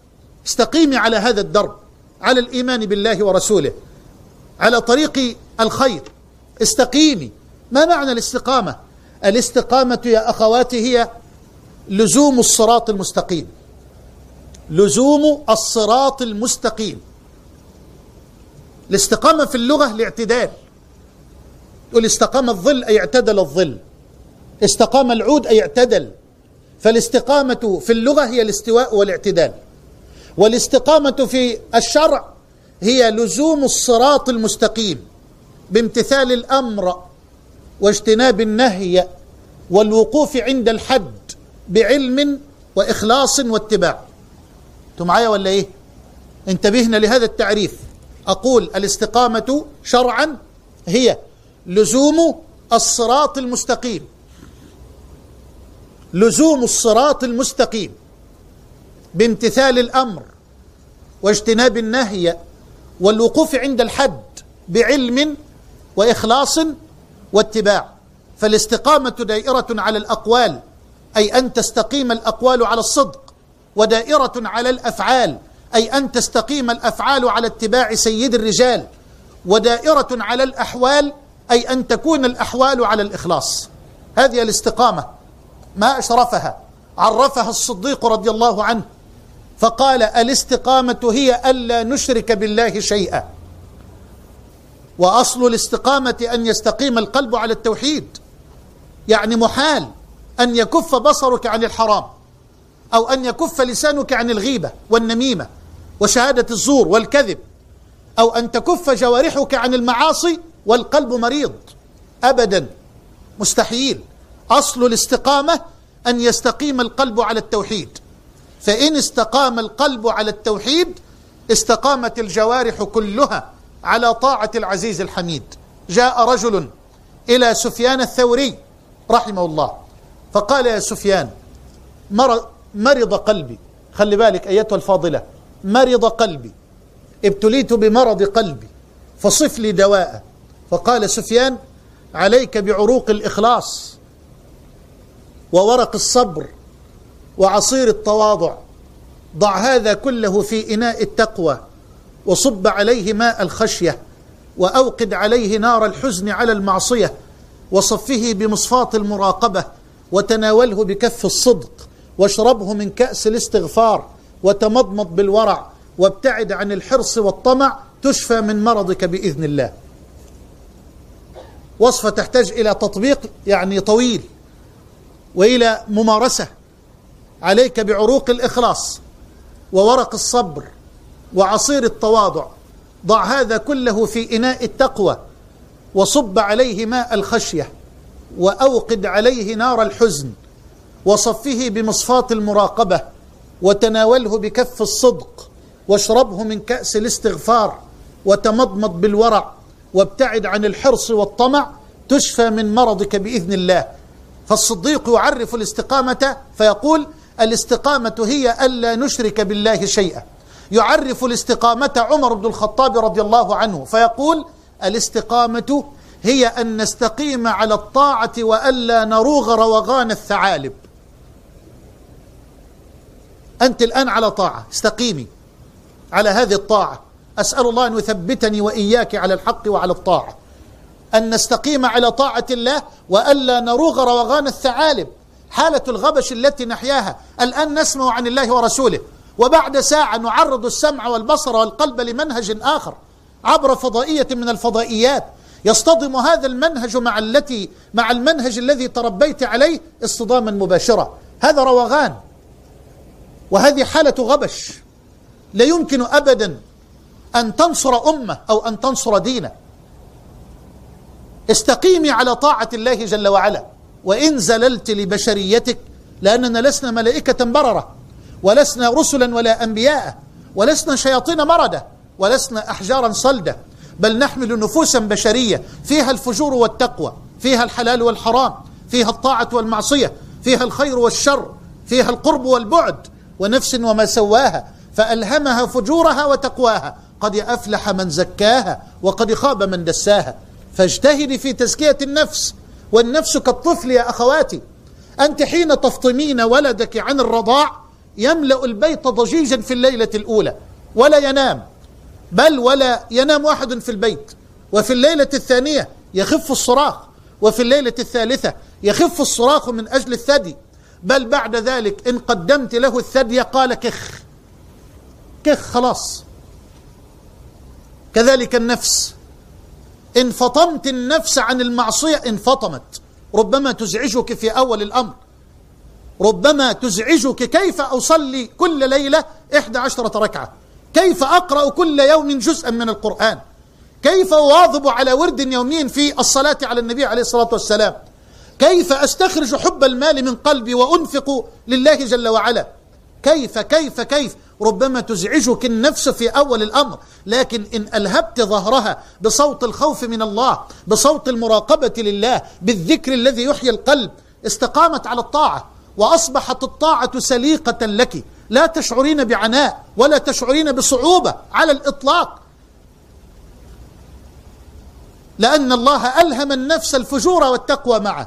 استقيمي على هذا الدرب، على الإيمان بالله ورسوله، على طريق الخير، استقيمي. ما معنى الاستقامة؟ الاستقامة يا أخواتي هي لزوم الصراط المستقيم، لزوم الصراط المستقيم. الاستقامة في اللغة الاعتدال، تقول استقام الظل أي اعتدل الظل، استقام العود أي اعتدل. فالاستقامة في اللغة هي الاستواء والاعتدال، والاستقامة في الشرع هي لزوم الصراط المستقيم بامتثال الأمر واجتناب النهي والوقوف عند الحد بعلم وإخلاص واتباع. انتم معايا ولا ايه؟ انتبهنا لهذا التعريف. أقول الاستقامة شرعا هي لزوم الصراط المستقيم، لزوم الصراط المستقيم بامتثال الأمر واجتناب النهي والوقوف عند الحد بعلم وإخلاص واتباع. فالاستقامة دائرة على الأقوال، أي أن تستقيم الأقوال على الصدق، ودائرة على الأفعال، أي أن تستقيم الأفعال على اتباع سيد الرجال، ودائرة على الأحوال، أي أن تكون الأحوال على الإخلاص. هذه الاستقامة ما أشرفها، عرفها الصديق رضي الله عنه فقال: الاستقامة هي ألا نشرك بالله شيئا. وأصل الاستقامة أن يستقيم القلب على التوحيد، يعني محال أن يكف بصرك عن الحرام، أو أن يكف لسانك عن الغيبة والنميمة وشهادة الزور والكذب، أو أن تكف جوارحك عن المعاصي والقلب مريض، أبدا، مستحيل. أصل الاستقامة أن يستقيم القلب على التوحيد، فإن استقام القلب على التوحيد استقامت الجوارح كلها على طاعة العزيز الحميد. جاء رجل إلى سفيان الثوري رحمه الله فقال: يا سفيان، مرض قلبي. خلي بالك أيتها الفاضلة، مرض قلبي، ابتليت بمرض قلبي، فصف لي دواء. فقال سفيان: عليك بعروق الإخلاص وورق الصبر وعصير التواضع، ضع هذا كله في إناء التقوى وصب عليه ماء الخشية، وأوقد عليه نار الحزن على المعصية، وصفه بمصفاة المراقبة، وتناوله بكف الصدق، واشربه من كأس الاستغفار، وتمضمض بالورع، وابتعد عن الحرص والطمع، تشفى من مرضك بإذن الله. وصفة تحتاج إلى تطبيق يعني طويل وإلى ممارسة. عليك بعروق الإخلاص وورق الصبر وعصير التواضع، ضع هذا كله في إناء التقوى وصب عليه ماء الخشية، وأوقد عليه نار الحزن، وصفه بمصفاة المراقبة، وتناوله بكف الصدق، واشربه من كأس الاستغفار، وتمضمض بالورع، وابتعد عن الحرص والطمع، تشفى من مرضك بإذن الله. فالصديق يعرف الاستقامة فيقول: الاستقامة هي ألا نشرك بالله شيئا. يعرف الاستقامة عمر بن الخطاب رضي الله عنه فيقول: الاستقامة هي أن نستقيم على الطاعة وألا نروغ روغان الثعالب. أنت الآن على طاعة، استقيمي على هذه الطاعة. أسأل الله أن يثبتني وإياك على الحق وعلى الطاعة، أن نستقيم على طاعة الله وألا نروغ روغان الثعالب. حالة الغبش التي نحياها الآن، نسمع عن الله ورسوله، وبعد ساعة نعرض السمع والبصر والقلب لمنهج آخر عبر فضائية من الفضائيات، يصطدم هذا المنهج مع التي مع المنهج الذي تربيت عليه اصطداما مباشرا. هذا روغان، وهذه حالة غبش. لا يمكن أبدا أن تنصر أمة أو أن تنصر دينه. استقيمي على طاعة الله جل وعلا، وإن زللت لبشريتك، لأننا لسنا ملائكة بررة، ولسنا رسلا ولا أنبياء، ولسنا شياطين مردة، ولسنا أحجارا صلدة، بل نحمل نفوسا بشرية فيها الفجور والتقوى، فيها الحلال والحرام، فيها الطاعة والمعصية، فيها الخير والشر، فيها القرب والبعد، ونفس وما سواها فألهمها فجورها وتقواها، قد أفلح من زكاها وقد خاب من دساها. فاجتهدي في تزكية النفس، والنفس كالطفل يا أخواتي. أنت حين تفطمين ولدك عن الرضاع يملأ البيت ضجيجا في الليلة الأولى ولا ينام، بل ولا ينام أحد في البيت، وفي الليلة الثانية يخف الصراخ، وفي الليلة الثالثة يخف الصراخ من أجل الثدي، بل بعد ذلك إن قدمت له الثدي قال كخ كخ خلاص. كذلك النفس، إن فطمت النفس عن المعصية انفطمت. ربما تزعجك في أول الأمر، ربما تزعجك كيف أصلي كل ليلة إحدى عشرة ركعة، كيف أقرأ كل يوم جزءا من القرآن، كيف أواظب على ورد يومي في الصلاة على النبي عليه الصلاة والسلام، كيف أستخرج حب المال من قلبي وأنفق لله جل وعلا، كيف كيف كيف ربما تزعجك النفس في أول الأمر، لكن إن ألهبت ظهرها بصوت الخوف من الله، بصوت المراقبة لله، بالذكر الذي يحيي القلب، استقامت على الطاعة، وأصبحت الطاعة سليقة لك، لا تشعرين بعناء ولا تشعرين بصعوبة على الإطلاق، لأن الله ألهم النفس الفجور والتقوى معه.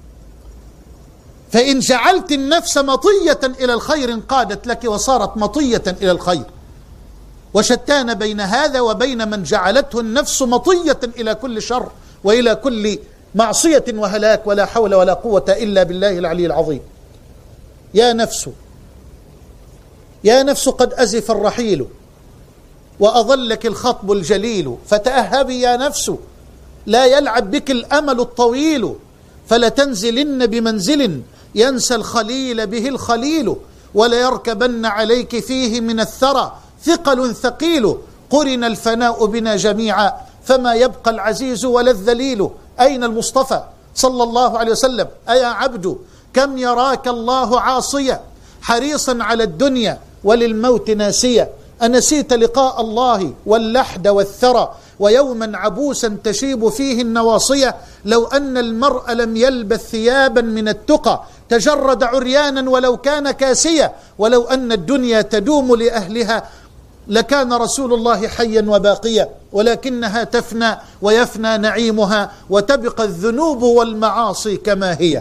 فإن جعلت النفس مطية إلى الخير انقادت لك وصارت مطية إلى الخير، وشتان بين هذا وبين من جعلته النفس مطية إلى كل شر وإلى كل معصية وهلاك، ولا حول ولا قوة إلا بالله العلي العظيم. يا نفس يا نفس قد أزف الرحيل وأظلك الخطب الجليل، فتأهبي يا نفس لا يلعب بك الأمل الطويل، فلتنزلن بمنزل ينسى الخليل به الخليل، وليركبن عليك فيه من الثرى ثقل ثقيل، قرن الفناء بنا جميعا فما يبقى العزيز ولا الذليل. أين المصطفى صلى الله عليه وسلم؟ أيا عبد كم يراك الله عاصيا حريصا على الدنيا وللموت ناسيا، أنسيت لقاء الله واللحد والثرى ويوما عبوسا تشيب فيه النواصية، لو أن المرء لم يلبث ثيابا من التقى تجرد عريانا ولو كان كاسيا، ولو أن الدنيا تدوم لأهلها لكان رسول الله حيا وباقيا، ولكنها تفنى ويفنى نعيمها وتبقى الذنوب والمعاصي كما هي.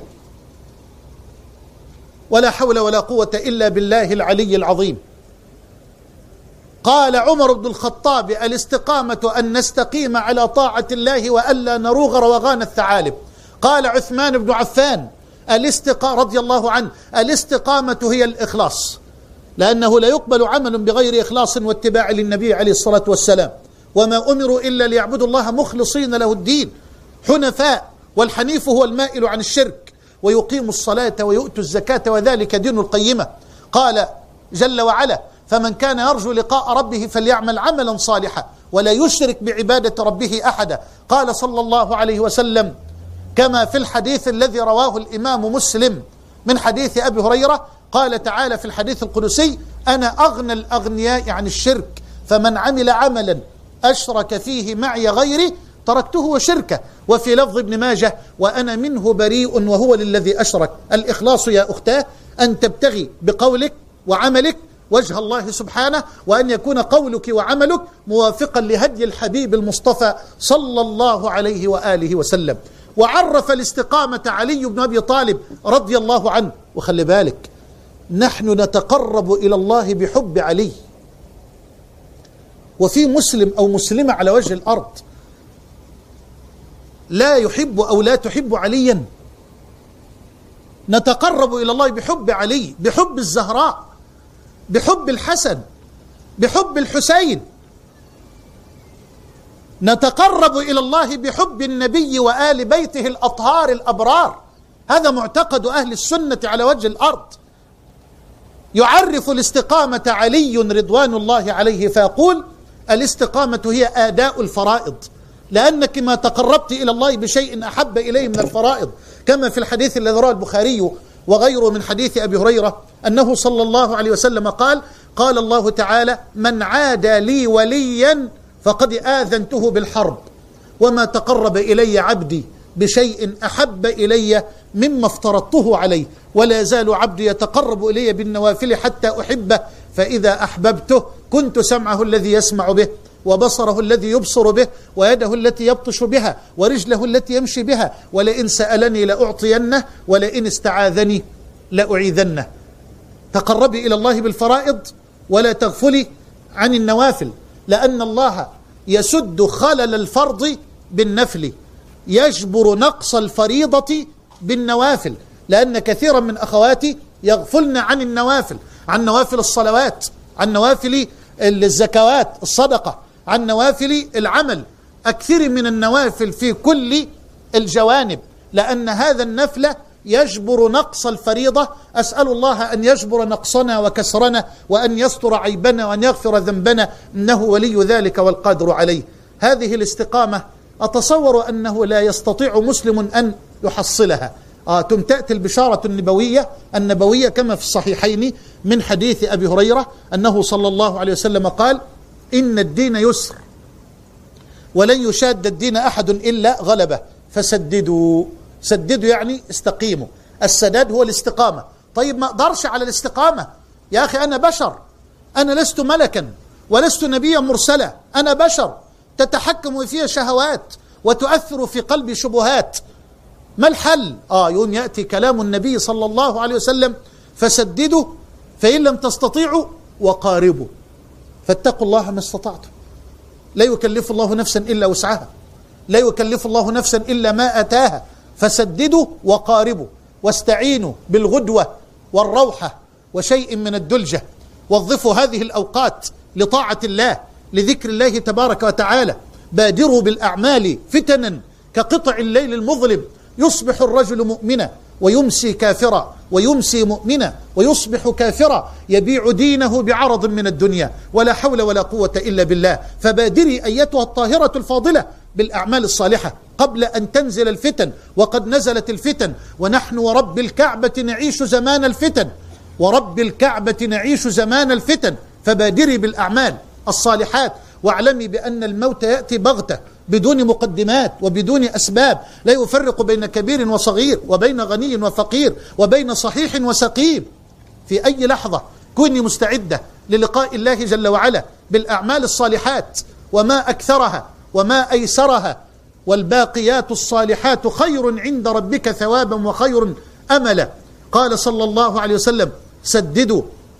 ولا حول ولا قوة إلا بالله العلي العظيم. قال عمر بن الخطاب: الاستقامة أن نستقيم على طاعة الله وألا نروغ روغان الثعالب. قال عثمان بن عفان الاستقامة رضي الله عنه: الاستقامة هي الإخلاص، لأنه لا يقبل عمل بغير إخلاص واتباع للنبي عليه الصلاة والسلام، وما أمروا إلا ليعبدوا الله مخلصين له الدين حنفاء، والحنيف هو المائل عن الشرك، ويقيموا الصلاة ويؤتوا الزكاة وذلك دين القيمة. قال جل وعلا: فمن كان يرجو لقاء ربه فليعمل عملا صالحا ولا يشرك بعبادة ربه أحدا. قال صلى الله عليه وسلم كما في الحديث الذي رواه الإمام مسلم من حديث أبي هريرة، قال تعالى في الحديث القدسي: أنا أغنى الأغنياء عن الشرك، فمن عمل عملا أشرك فيه معي غيري تركته وشركه. وفي لفظ ابن ماجه: وأنا منه بريء وهو للذي أشرك. الإخلاص يا أختاه أن تبتغي بقولك وعملك وجه الله سبحانه، وأن يكون قولك وعملك موافقا لهدي الحبيب المصطفى صلى الله عليه وآله وسلم. وعرف الاستقامة علي بن أبي طالب رضي الله عنه. وخلي بالك، نحن نتقرب إلى الله بحب علي، وفي مسلم أو مسلمة على وجه الأرض لا يحب أو لا تحب عليا. نتقرب إلى الله بحب علي، بحب الزهراء، بحب الحسن، بحب الحسين. نتقرب إلى الله بحب النبي وآل بيته الأطهار الأبرار. هذا معتقد أهل السنة على وجه الأرض. يعرف الاستقامة علي رضوان الله عليه فيقول: الاستقامة هي آداء الفرائض، لأنك ما تقربت إلى الله بشيء أحب إليه من الفرائض، كما في الحديث الذي رواه البخاري وغيره من حديث أبي هريرة أنه صلى الله عليه وسلم قال: قال الله تعالى: من عادى لي وليا فقد آذنته بالحرب، وما تقرب إلي عبدي بشيء أحب إلي مما افترضته عليه، ولا يزال عبدي يتقرب إلي بالنوافل حتى أحبه، فإذا أحببته كنت سمعه الذي يسمع به، وبصره الذي يبصر به، ويده التي يبطش بها، ورجله التي يمشي بها، ولئن سألني لأعطينه، ولئن استعاذني لأعيذنه. تقربي إلى الله بالفرائض ولا تغفلي عن النوافل، لأن الله يسد خلل الفرض بالنفل، يجبر نقص الفريضة بالنوافل، لأن كثيرا من أخواتي يغفلن عن النوافل، عن نوافل الصلوات، عن نوافل الزكوات الصدقة، عن نوافل العمل، أكثر من النوافل في كل الجوانب، لأن هذا النفل يجبر نقص الفريضة. أسأل الله أن يجبر نقصنا وكسرنا، وأن يستر عيبنا، وأن يغفر ذنبنا، إنه ولي ذلك والقادر عليه. هذه الاستقامة أتصور أنه لا يستطيع مسلم أن يحصلها. آه ثم تأتي البشارة النبوية النبوية كما في الصحيحين من حديث أبي هريرة أنه صلى الله عليه وسلم قال: إن الدين يسر ولن يشاد الدين أحد إلا غلبه فسددوا. سددوا يعني استقيموا. السداد هو الاستقامة. طيب ما أقدرش على الاستقامة يا أخي، أنا بشر، أنا لست ملكا ولست نبيا مرسلا، أنا بشر تتحكم في شهوات وتؤثر في قلبي شبهات. ما الحل؟ آه يوم يأتي كلام النبي صلى الله عليه وسلم: فسددوا فإن لم تستطيعوا وقاربوا، فاتقوا الله ما استطعتم. لا يكلف الله نفسا إلا وسعها، لا يكلف الله نفسا إلا ما أتاها، فسددوا وقاربوا، واستعينوا بالغدوة والروحة وشيء من الدلجة، وظفوا هذه الأوقات لطاعة الله، لذكر الله تبارك وتعالى. بادروا بالأعمال فتنا كقطع الليل المظلم، يصبح الرجل مؤمنا ويمسي كافرا، ويمسي مؤمنا ويصبح كافرا، يبيع دينه بعرض من الدنيا، ولا حول ولا قوة إلا بالله. فبادري أيتها الطاهرة الفاضلة بالأعمال الصالحة قبل أن تنزل الفتن، وقد نزلت الفتن، ونحن ورب الكعبة نعيش زمان الفتن، ورب الكعبة نعيش زمان الفتن. فبادري بالأعمال الصالحات، واعلمي بأن الموت يأتي بغتة بدون مقدمات وبدون أسباب، لا يفرق بين كبير وصغير، وبين غني وفقير، وبين صحيح وسقيم. في أي لحظة كوني مستعدة للقاء الله جل وعلا بالأعمال الصالحات، وما أكثرها وما أيسرها. والباقيات الصالحات خير عند ربك ثوابا وخير أملا. قال صلى الله عليه وسلم: سددوا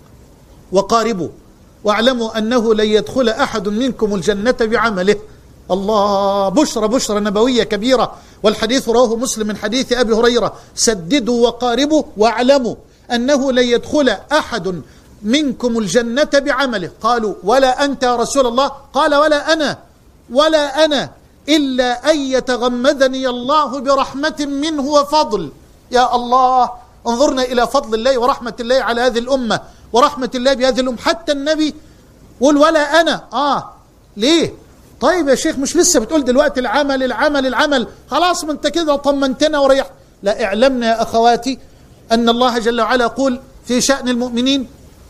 وقاربوا واعلموا أنه لن يدخل أحد منكم الجنة بعمله. الله، بشرى بشرى نبوية كبيرة. والحديث رواه مسلم من حديث أبي هريرة: سددوا وقاربوا واعلموا أنه لن يدخل أحد منكم الجنة بعمله. قالوا: ولا أنت يا رسول الله؟ قال: ولا أنا ولا أنا إلا أن يتغمدني الله برحمة منه وفضل. يا الله، انظرنا إلى فضل الله ورحمة الله على هذه الأمة، ورحمة الله بهذه الأمة. حتى النبي قل: ولا أنا. آه ليه؟ طيب يا شيخ، مش لسه بتقول دلوقتي العمل العمل العمل؟ خلاص، ما انت كده طمنتنا وريح. لا، اعلمنا يا أخواتي أن الله جل وعلا يقول في شأن المؤمنين: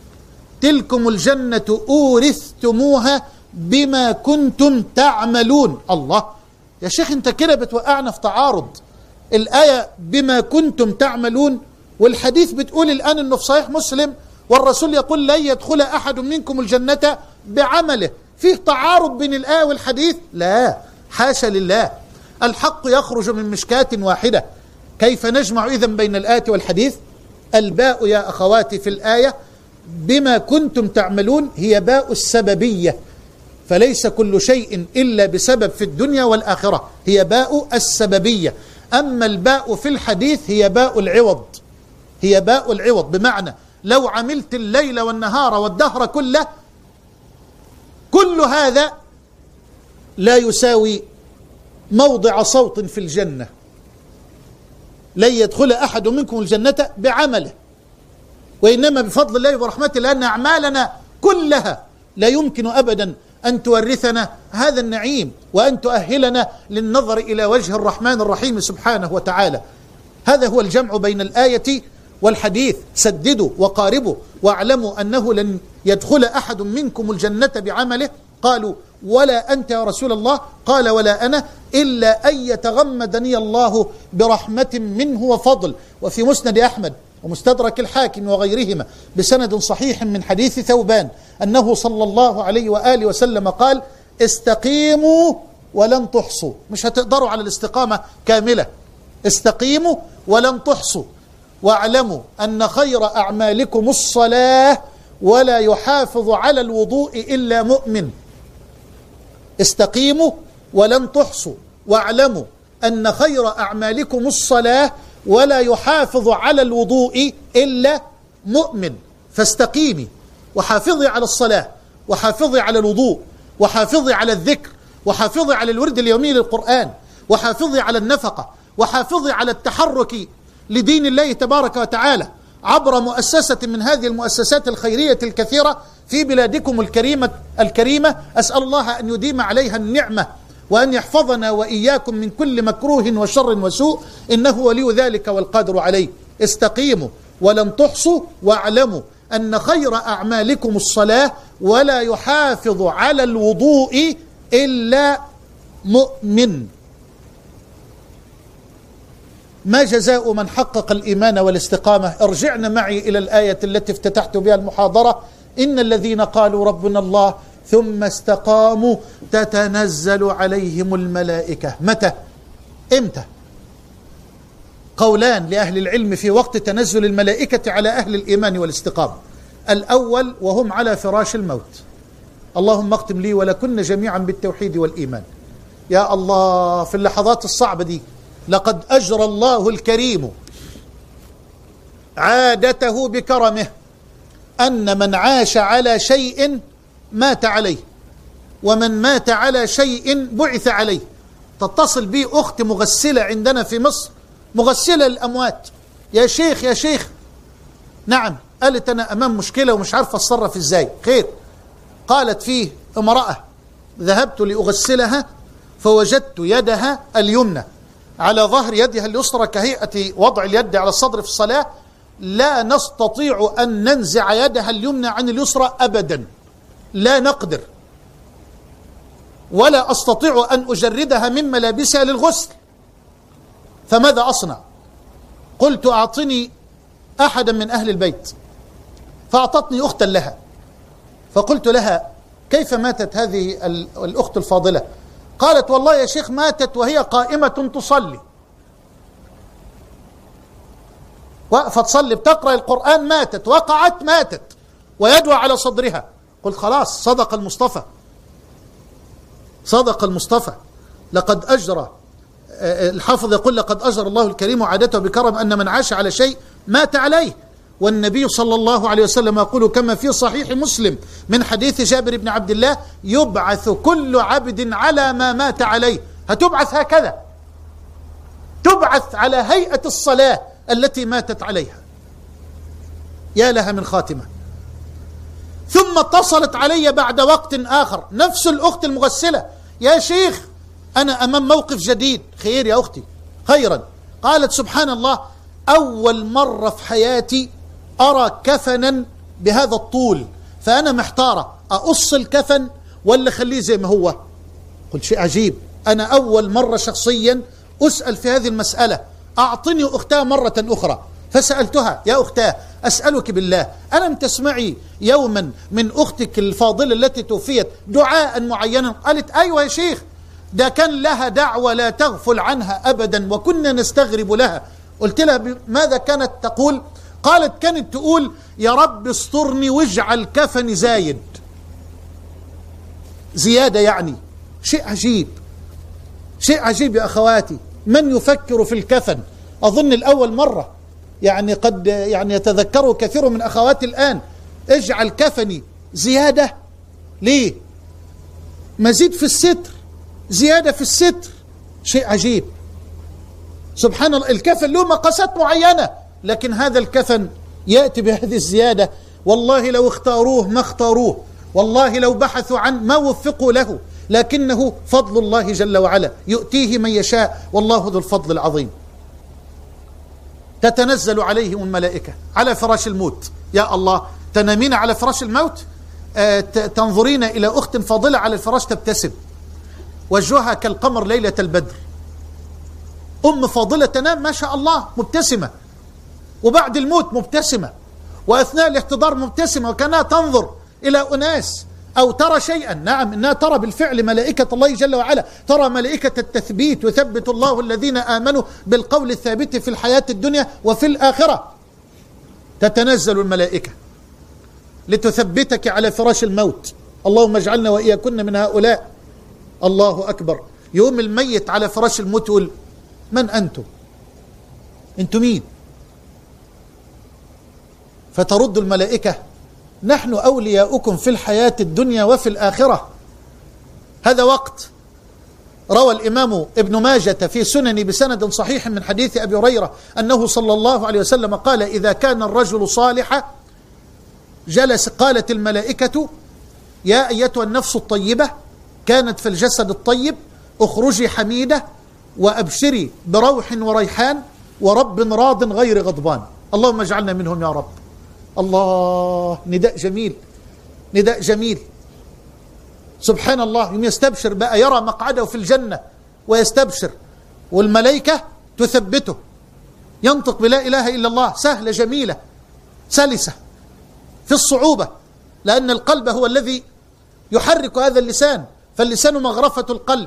تلكم الجنة أورثتموها بما كنتم تعملون. الله يا شيخ، انت كده بتوقعنا في تعارض. الآية بما كنتم تعملون، والحديث بتقول الآن انه في صحيح مسلم، والرسول يقول: لن يدخل أحد منكم الجنة بعمله. فيه تعارض بين الآية والحديث؟ لا، حاشا لله. الحق يخرج من مشكاة واحدة. كيف نجمع إذن بين الآية والحديث؟ الباء يا أخواتي في الآية بما كنتم تعملون هي باء السببية، فليس كل شيء إلا بسبب في الدنيا والآخرة، هي باء السببية. أما الباء في الحديث هي باء العوض، هي باء العوض، بمعنى لو عملت الليل والنهار والدهر كله، كل هذا لا يساوي موضع صوت في الجنة. لن يدخل أحد منكم الجنة بعمله، وإنما بفضل الله ورحمته، لأن أعمالنا كلها لا يمكن أبدا أن تورثنا هذا النعيم، وأن تؤهلنا للنظر إلى وجه الرحمن الرحيم سبحانه وتعالى. هذا هو الجمع بين الآية والحديث: سددوا وقاربوا واعلموا أنه لن يدخل أحد منكم الجنة بعمله. قالوا: ولا أنت يا رسول الله؟ قال: ولا أنا إلا أن يتغمدني الله برحمة منه وفضل. وفي مسند أحمد ومستدرك الحاكم وغيرهما بسند صحيح من حديث ثوبان أنه صلى الله عليه وآله وسلم قال: استقيموا ولن تحصوا. مش هتقدروا على الاستقامة كاملة. استقيموا ولن تحصوا. واعلموا أن خير أعمالكم الصلاة ولا يحافظ على الوضوء إلا مؤمن. استقيموا ولن تحصوا، واعلموا أن خير أعمالكم الصلاة ولا يحافظ على الوضوء إلا مؤمن. فاستقيمي وحافظي على الصلاة، وحافظي على الوضوء، وحافظي على الذكر، وحافظي على الورد اليومي للقرآن، وحافظي على النفقة، وحافظي على التحرك لدين الله تبارك وتعالى عبر مؤسسة من هذه المؤسسات الخيرية الكثيرة في بلادكم الكريمة الكريمة. أسأل الله أن يديم عليها النعمة وأن يحفظنا وإياكم من كل مكروه وشر وسوء، إنه ولي ذلك والقادر عليه. استقيموا ولن تحصوا، واعلموا أن خير أعمالكم الصلاة ولا يحافظ على الوضوء إلا مؤمن. ما جزاء من حقق الإيمان والاستقامة؟ ارجعنا معي إلى الآية التي افتتحت بها المحاضرة: إن الذين قالوا ربنا الله ثم استقاموا تتنزل عليهم الملائكة. متى؟ إمتى؟ قولان لأهل العلم في وقت تنزل الملائكة على أهل الإيمان والاستقامة. الأول وهم على فراش الموت. اللهم اختم لي ولكن جميعا بالتوحيد والإيمان. يا الله، في اللحظات الصعبة دي لقد أجرى الله الكريم عادته بكرمه أن من عاش على شيء مات عليه، ومن مات على شيء بعث عليه. تتصل بي أخت مغسلة عندنا في مصر، مغسلة للأموات: يا شيخ يا شيخ. نعم. قالت: أنا أمام مشكلة ومش عارفة أتصرف إزاي. خير. قالت: فيه امرأة ذهبت لأغسلها فوجدت يدها اليمنى على ظهر يدها اليسرى كهيئة وضع اليد على الصدر في الصلاة، لا نستطيع أن ننزع يدها اليمنى عن اليسرى أبدا، لا نقدر، ولا أستطيع أن أجردها من ملابسها للغسل، فماذا أصنع؟ قلت: أعطني أحدا من أهل البيت. فأعطتني أختا لها، فقلت لها: كيف ماتت هذه الأخت الفاضلة؟ قالت: والله يا شيخ ماتت وهي قائمة تصلي، وقفت تصلي بتقرأ القرآن ماتت، وقعت ماتت، ويدوى على صدرها. قلت: خلاص، صدق المصطفى، صدق المصطفى. لقد أجرى، الحافظ يقول: لقد أجرى الله الكريم عادته بكرم أن من عاش على شيء مات عليه. والنبي صلى الله عليه وسلم يقول كما في صحيح مسلم من حديث جابر بن عبد الله: يبعث كل عبد على ما مات عليه. هتبعث هكذا، تبعث على هيئة الصلاة التي ماتت عليها. يا لها من خاتمة. ثم اتصلت علي بعد وقت آخر نفس الأخت المغسلة: يا شيخ أنا أمام موقف جديد. خير يا أختي؟ خيرا. قالت: سبحان الله، أول مرة في حياتي أرى كفنا بهذا الطول، فأنا محتارة أقص الكفن ولا خليه زي ما هو. قلت: شيء عجيب، أنا أول مرة شخصيا أسأل في هذه المسألة. أعطني أختها مرة أخرى، فسألتها: يا أختاه، أسألك بالله، ألم تسمعي يوما من أختك الفاضلة التي توفيت دعاء معينا؟ قالت: أيوة يا شيخ، ده كان لها دعوة لا تغفل عنها أبدا وكنا نستغرب لها. قلت لها: ماذا كانت تقول؟ قالت: كانت تقول: يا رب استرني واجعل كفني زايد، زيادة يعني. شيء عجيب، شيء عجيب يا أخواتي. من يفكر في الكفن؟ أظن الأول مرة، يعني قد يعني يتذكره كثير من أخواتي الآن. اجعل كفني زيادة، ليه؟ مزيد في الستر، زيادة في الستر. شيء عجيب سبحان الله. الكفن له مقاسات معينة، لكن هذا الكفن يأتي بهذه الزيادة. والله لو اختاروه ما اختاروه، والله لو بحثوا عنه ما وفقوا له، لكنه فضل الله جل وعلا يؤتيه من يشاء، والله ذو الفضل العظيم. تتنزل عليهم الملائكة على فراش الموت. يا الله، تنامين على فراش الموت، آه تنظرين إلى أخت فاضلة على الفراش تبتسم، وجهها كالقمر ليلة البدر، أم فاضلة تنام ما شاء الله مبتسمة، وبعد الموت مبتسمة، وأثناء الاحتضار مبتسمة، وكانها تنظر إلى أناس أو ترى شيئا. نعم، إنها ترى بالفعل ملائكة الله جل وعلا، ترى ملائكة التثبيت، يثبت الله الذين آمنوا بالقول الثابت في الحياة الدنيا وفي الآخرة. تتنزل الملائكة لتثبتك على فراش الموت. اللهم اجعلنا وإياكن من هؤلاء. الله أكبر. يوم الميت على فراش الموت يقول: من أنتم؟ أنتم مين؟ فترد الملائكة: نحن أولياؤكم في الحياة الدنيا وفي الآخرة. هذا وقت. روى الإمام ابن ماجة في سنن بسند صحيح من حديث أبي هريرة أنه صلى الله عليه وسلم قال: إذا كان الرجل صالحا جلس قالت الملائكة: يا أيتها النفس الطيبة كانت في الجسد الطيب اخرجي حميدة وأبشري بروح وريحان ورب راض غير غضبان. اللهم اجعلنا منهم يا رب. الله، نداء جميل، نداء جميل. سبحان الله. يوم يستبشر بقى، يرى مقعده في الجنة ويستبشر، والملائكة تثبته، ينطق بلا إله إلا الله، سهلة جميلة سلسة في الصعوبة، لأن القلب هو الذي يحرك هذا اللسان، فاللسان مغرفة القلب.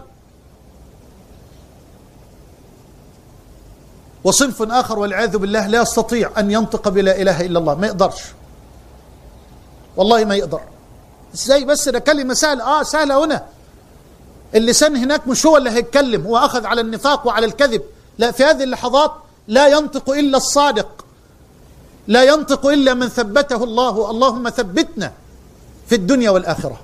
وصنف آخر والعياذ بالله لا يستطيع أن ينطق بلا إله إلا الله، ما يقدرش، والله ما يقدر. ازاي بس؟ ده كلمة سهلة. آه سهلة هنا. اللسان هناك مش هو اللي هيتكلم، هو أخذ على النفاق وعلى الكذب. لا، في هذه اللحظات لا ينطق إلا الصادق، لا ينطق إلا من ثبته الله. اللهم ثبتنا في الدنيا والآخرة.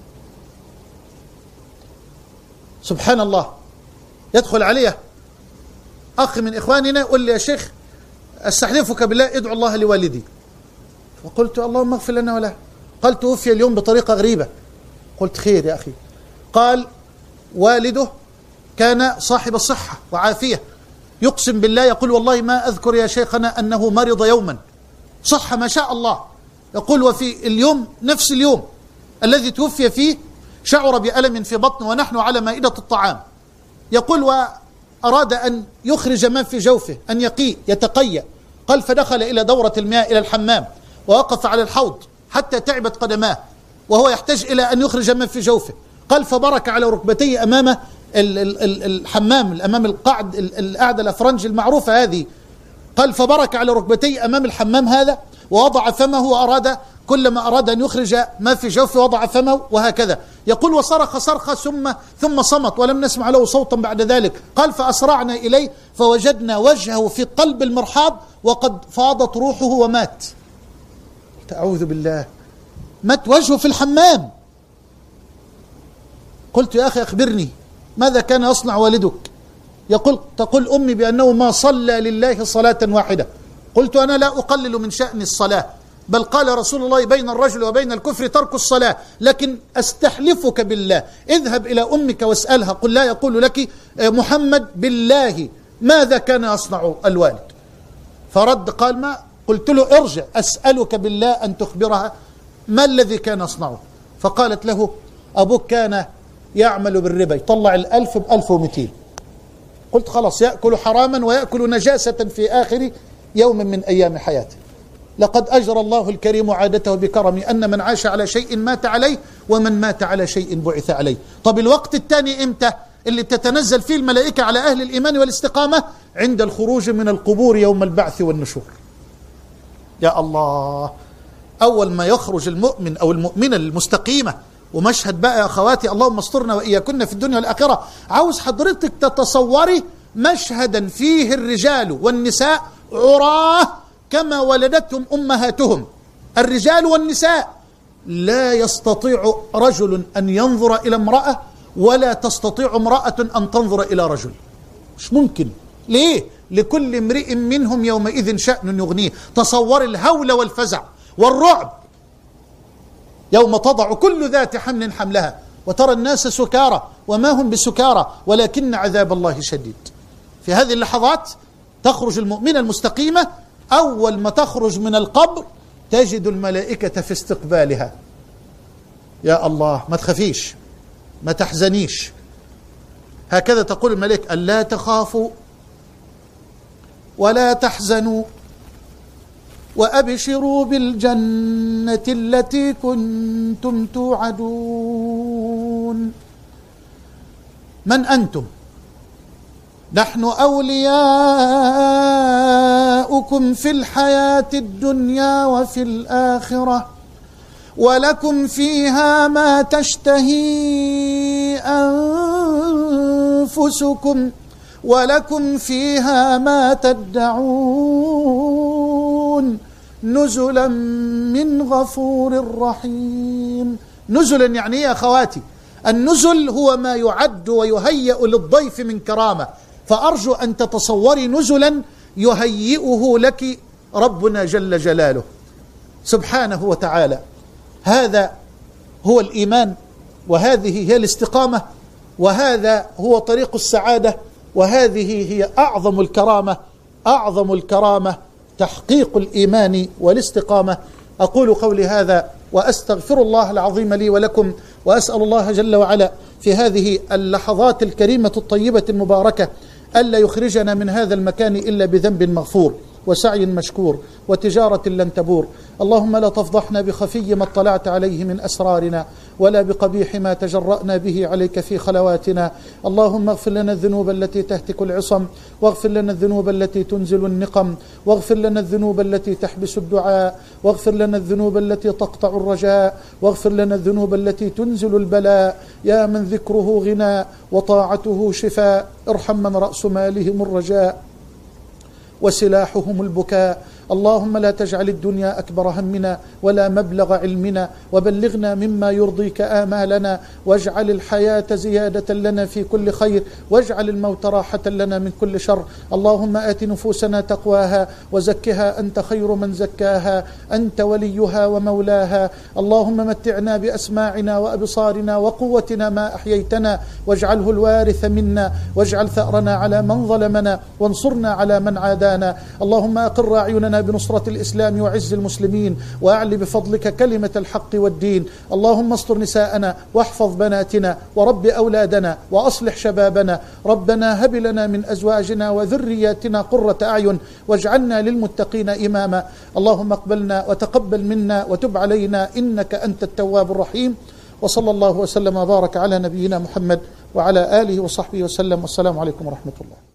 سبحان الله. يدخل عليه أخ من إخواننا يقول لي: يا شيخ أستحلفك بالله ادعو الله لوالدي. فقلت: اللهم اغفر لنا وله. قال: توفي اليوم بطريقة غريبة. قلت: خير يا أخي. قال: والده كان صاحب الصحة وعافية، يقسم بالله يقول: والله ما أذكر يا شيخنا أنه مرض يوما، صح ما شاء الله. يقول: وفي اليوم نفس اليوم الذي توفي فيه شعر بألم في بطنه ونحن على مائدة الطعام. يقول: وأراد أن يخرج ما في جوفه، أن يقي يتقيأ. قال: فدخل إلى دورة المياه إلى الحمام ووقف على الحوض حتى تعبت قدماه وهو يحتاج إلى أن يخرج ما في جوفه. قال: فبرك على ركبتيه أمام الحمام، أمام القعد القعدة الأفرنج المعروفة هذه. قال: فبرك على ركبتيه أمام الحمام هذا ووضع فمه، وأراد كلما أراد أن يخرج ما في جوفه وضع فمه، وهكذا. يقول: وصرخ صرخة ثم ثم صمت ولم نسمع له صوتا بعد ذلك. قال: فأسرعنا إليه فوجدنا وجهه في قلب المرحاض وقد فاضت روحه ومات. أعوذ بالله، مات وجهه في الحمام. قلت: يا أخي أخبرني ماذا كان يصنع والدك؟ يقول: تقول أمي بأنه ما صلى لله صلاة واحدة. قلت: أنا لا أقلل من شأن الصلاة، بل قال رسول الله: بين الرجل وبين الكفر ترك الصلاة. لكن أستحلفك بالله اذهب إلى أمك واسألها، قل لا يقول لك محمد بالله ماذا كان يصنع الوالد. فرد قال: ما قلت له ارجع أسألك بالله أن تخبرها ما الذي كان يصنعه. فقالت له: أبوك كان يعمل بالربا، يطلع الألف بألف ومئتين. قلت: خلاص، يأكل حراما ويأكل نجاسة في آخر يوم من أيام حياته. لقد أجرى الله الكريم عادته بكرم أن من عاش على شيء مات عليه ومن مات على شيء بعث عليه. طب الوقت الثاني إمتى اللي بتتنزل فيه الملائكة على أهل الإيمان والاستقامة؟ عند الخروج من القبور يوم البعث والنشور. يا الله، أول ما يخرج المؤمن أو المؤمنة المستقيمة، ومشهد بقى يا أخواتي، اللهم استرنا وإياكن في الدنيا والآخرة. عاوز حضرتك تتصوري مشهدا فيه الرجال والنساء عراه كما ولدتهم أمهاتهم. الرجال والنساء، لا يستطيع رجل أن ينظر إلى امرأة ولا تستطيع امرأة أن تنظر إلى رجل، مش ممكن. ليه؟ لكل امرئ منهم يومئذ شأن يغنيه. تصور الهول والفزع والرعب يوم تضع كل ذات حمل حملها وترى الناس سكارى وما هم بسكارى ولكن عذاب الله شديد. في هذه اللحظات تخرج المؤمنة المستقيمة، أول ما تخرج من القبر تجد الملائكة في استقبالها. يا الله، ما تخافيش، ما تحزنيش. هكذا تقول الملائكة: ألا تخافوا ولا تحزنوا وأبشروا بالجنة التي كنتم توعدون. من أنتم؟ نحن أولياؤكم جزاؤكم في الحياة الدنيا وفي الآخرة ولكم فيها ما تشتهي أنفسكم ولكم فيها ما تدعون نزلا من غفور رحيم. نزلا يعني يا أخواتي، النزل هو ما يعد ويهيأ للضيف من كرامة، فأرجو أن تتصوري نزلا يهيئه لك ربنا جل جلاله سبحانه وتعالى. هذا هو الإيمان، وهذه هي الاستقامة، وهذا هو طريق السعادة، وهذه هي أعظم الكرامة. أعظم الكرامة تحقيق الإيمان والاستقامة. أقول قولي هذا وأستغفر الله العظيم لي ولكم، وأسأل الله جل وعلا في هذه اللحظات الكريمة الطيبة المباركة ألا يخرجنا من هذا المكان إلا بذنب مغفور وسعي مشكور وتجارة لن تبور. اللهم لا تفضحنا بخفي ما اطلعت عليه من أسرارنا، ولا بقبيح ما تجرأنا به عليك في خلواتنا. اللهم اغفر لنا الذنوب التي تهتك العصم، واغفر لنا الذنوب التي تنزل النقم، واغفر لنا الذنوب التي تحبس الدعاء، واغفر لنا الذنوب التي تقطع الرجاء، واغفر لنا الذنوب التي تنزل البلاء. يا من ذكره غنى وطاعته شفاء، ارحم من رأس مالهم الرجاء وسلاحهم البكاء. اللهم لا تجعل الدنيا أكبر همنا ولا مبلغ علمنا، وبلغنا مما يرضيك آمالنا، واجعل الحياة زيادة لنا في كل خير، واجعل الموت راحة لنا من كل شر. اللهم آت نفوسنا تقواها وزكها أنت خير من زكاها، أنت وليها ومولاها. اللهم متعنا بأسماعنا وأبصارنا وقوتنا ما أحييتنا، واجعله الوارث منا، واجعل ثأرنا على من ظلمنا، وانصرنا على من عادانا. اللهم أقر أعيننا بنصرة الإسلام وعز المسلمين، وأعل بفضلك كلمة الحق والدين. اللهم استر نساءنا واحفظ بناتنا ورب أولادنا وأصلح شبابنا. ربنا هب لنا من أزواجنا وذرياتنا قرة أعين واجعلنا للمتقين إماما. اللهم اقبلنا وتقبل منا وتب علينا إنك أنت التواب الرحيم. وصلى الله وسلم وبارك على نبينا محمد وعلى آله وصحبه وسلم، والسلام عليكم ورحمة الله.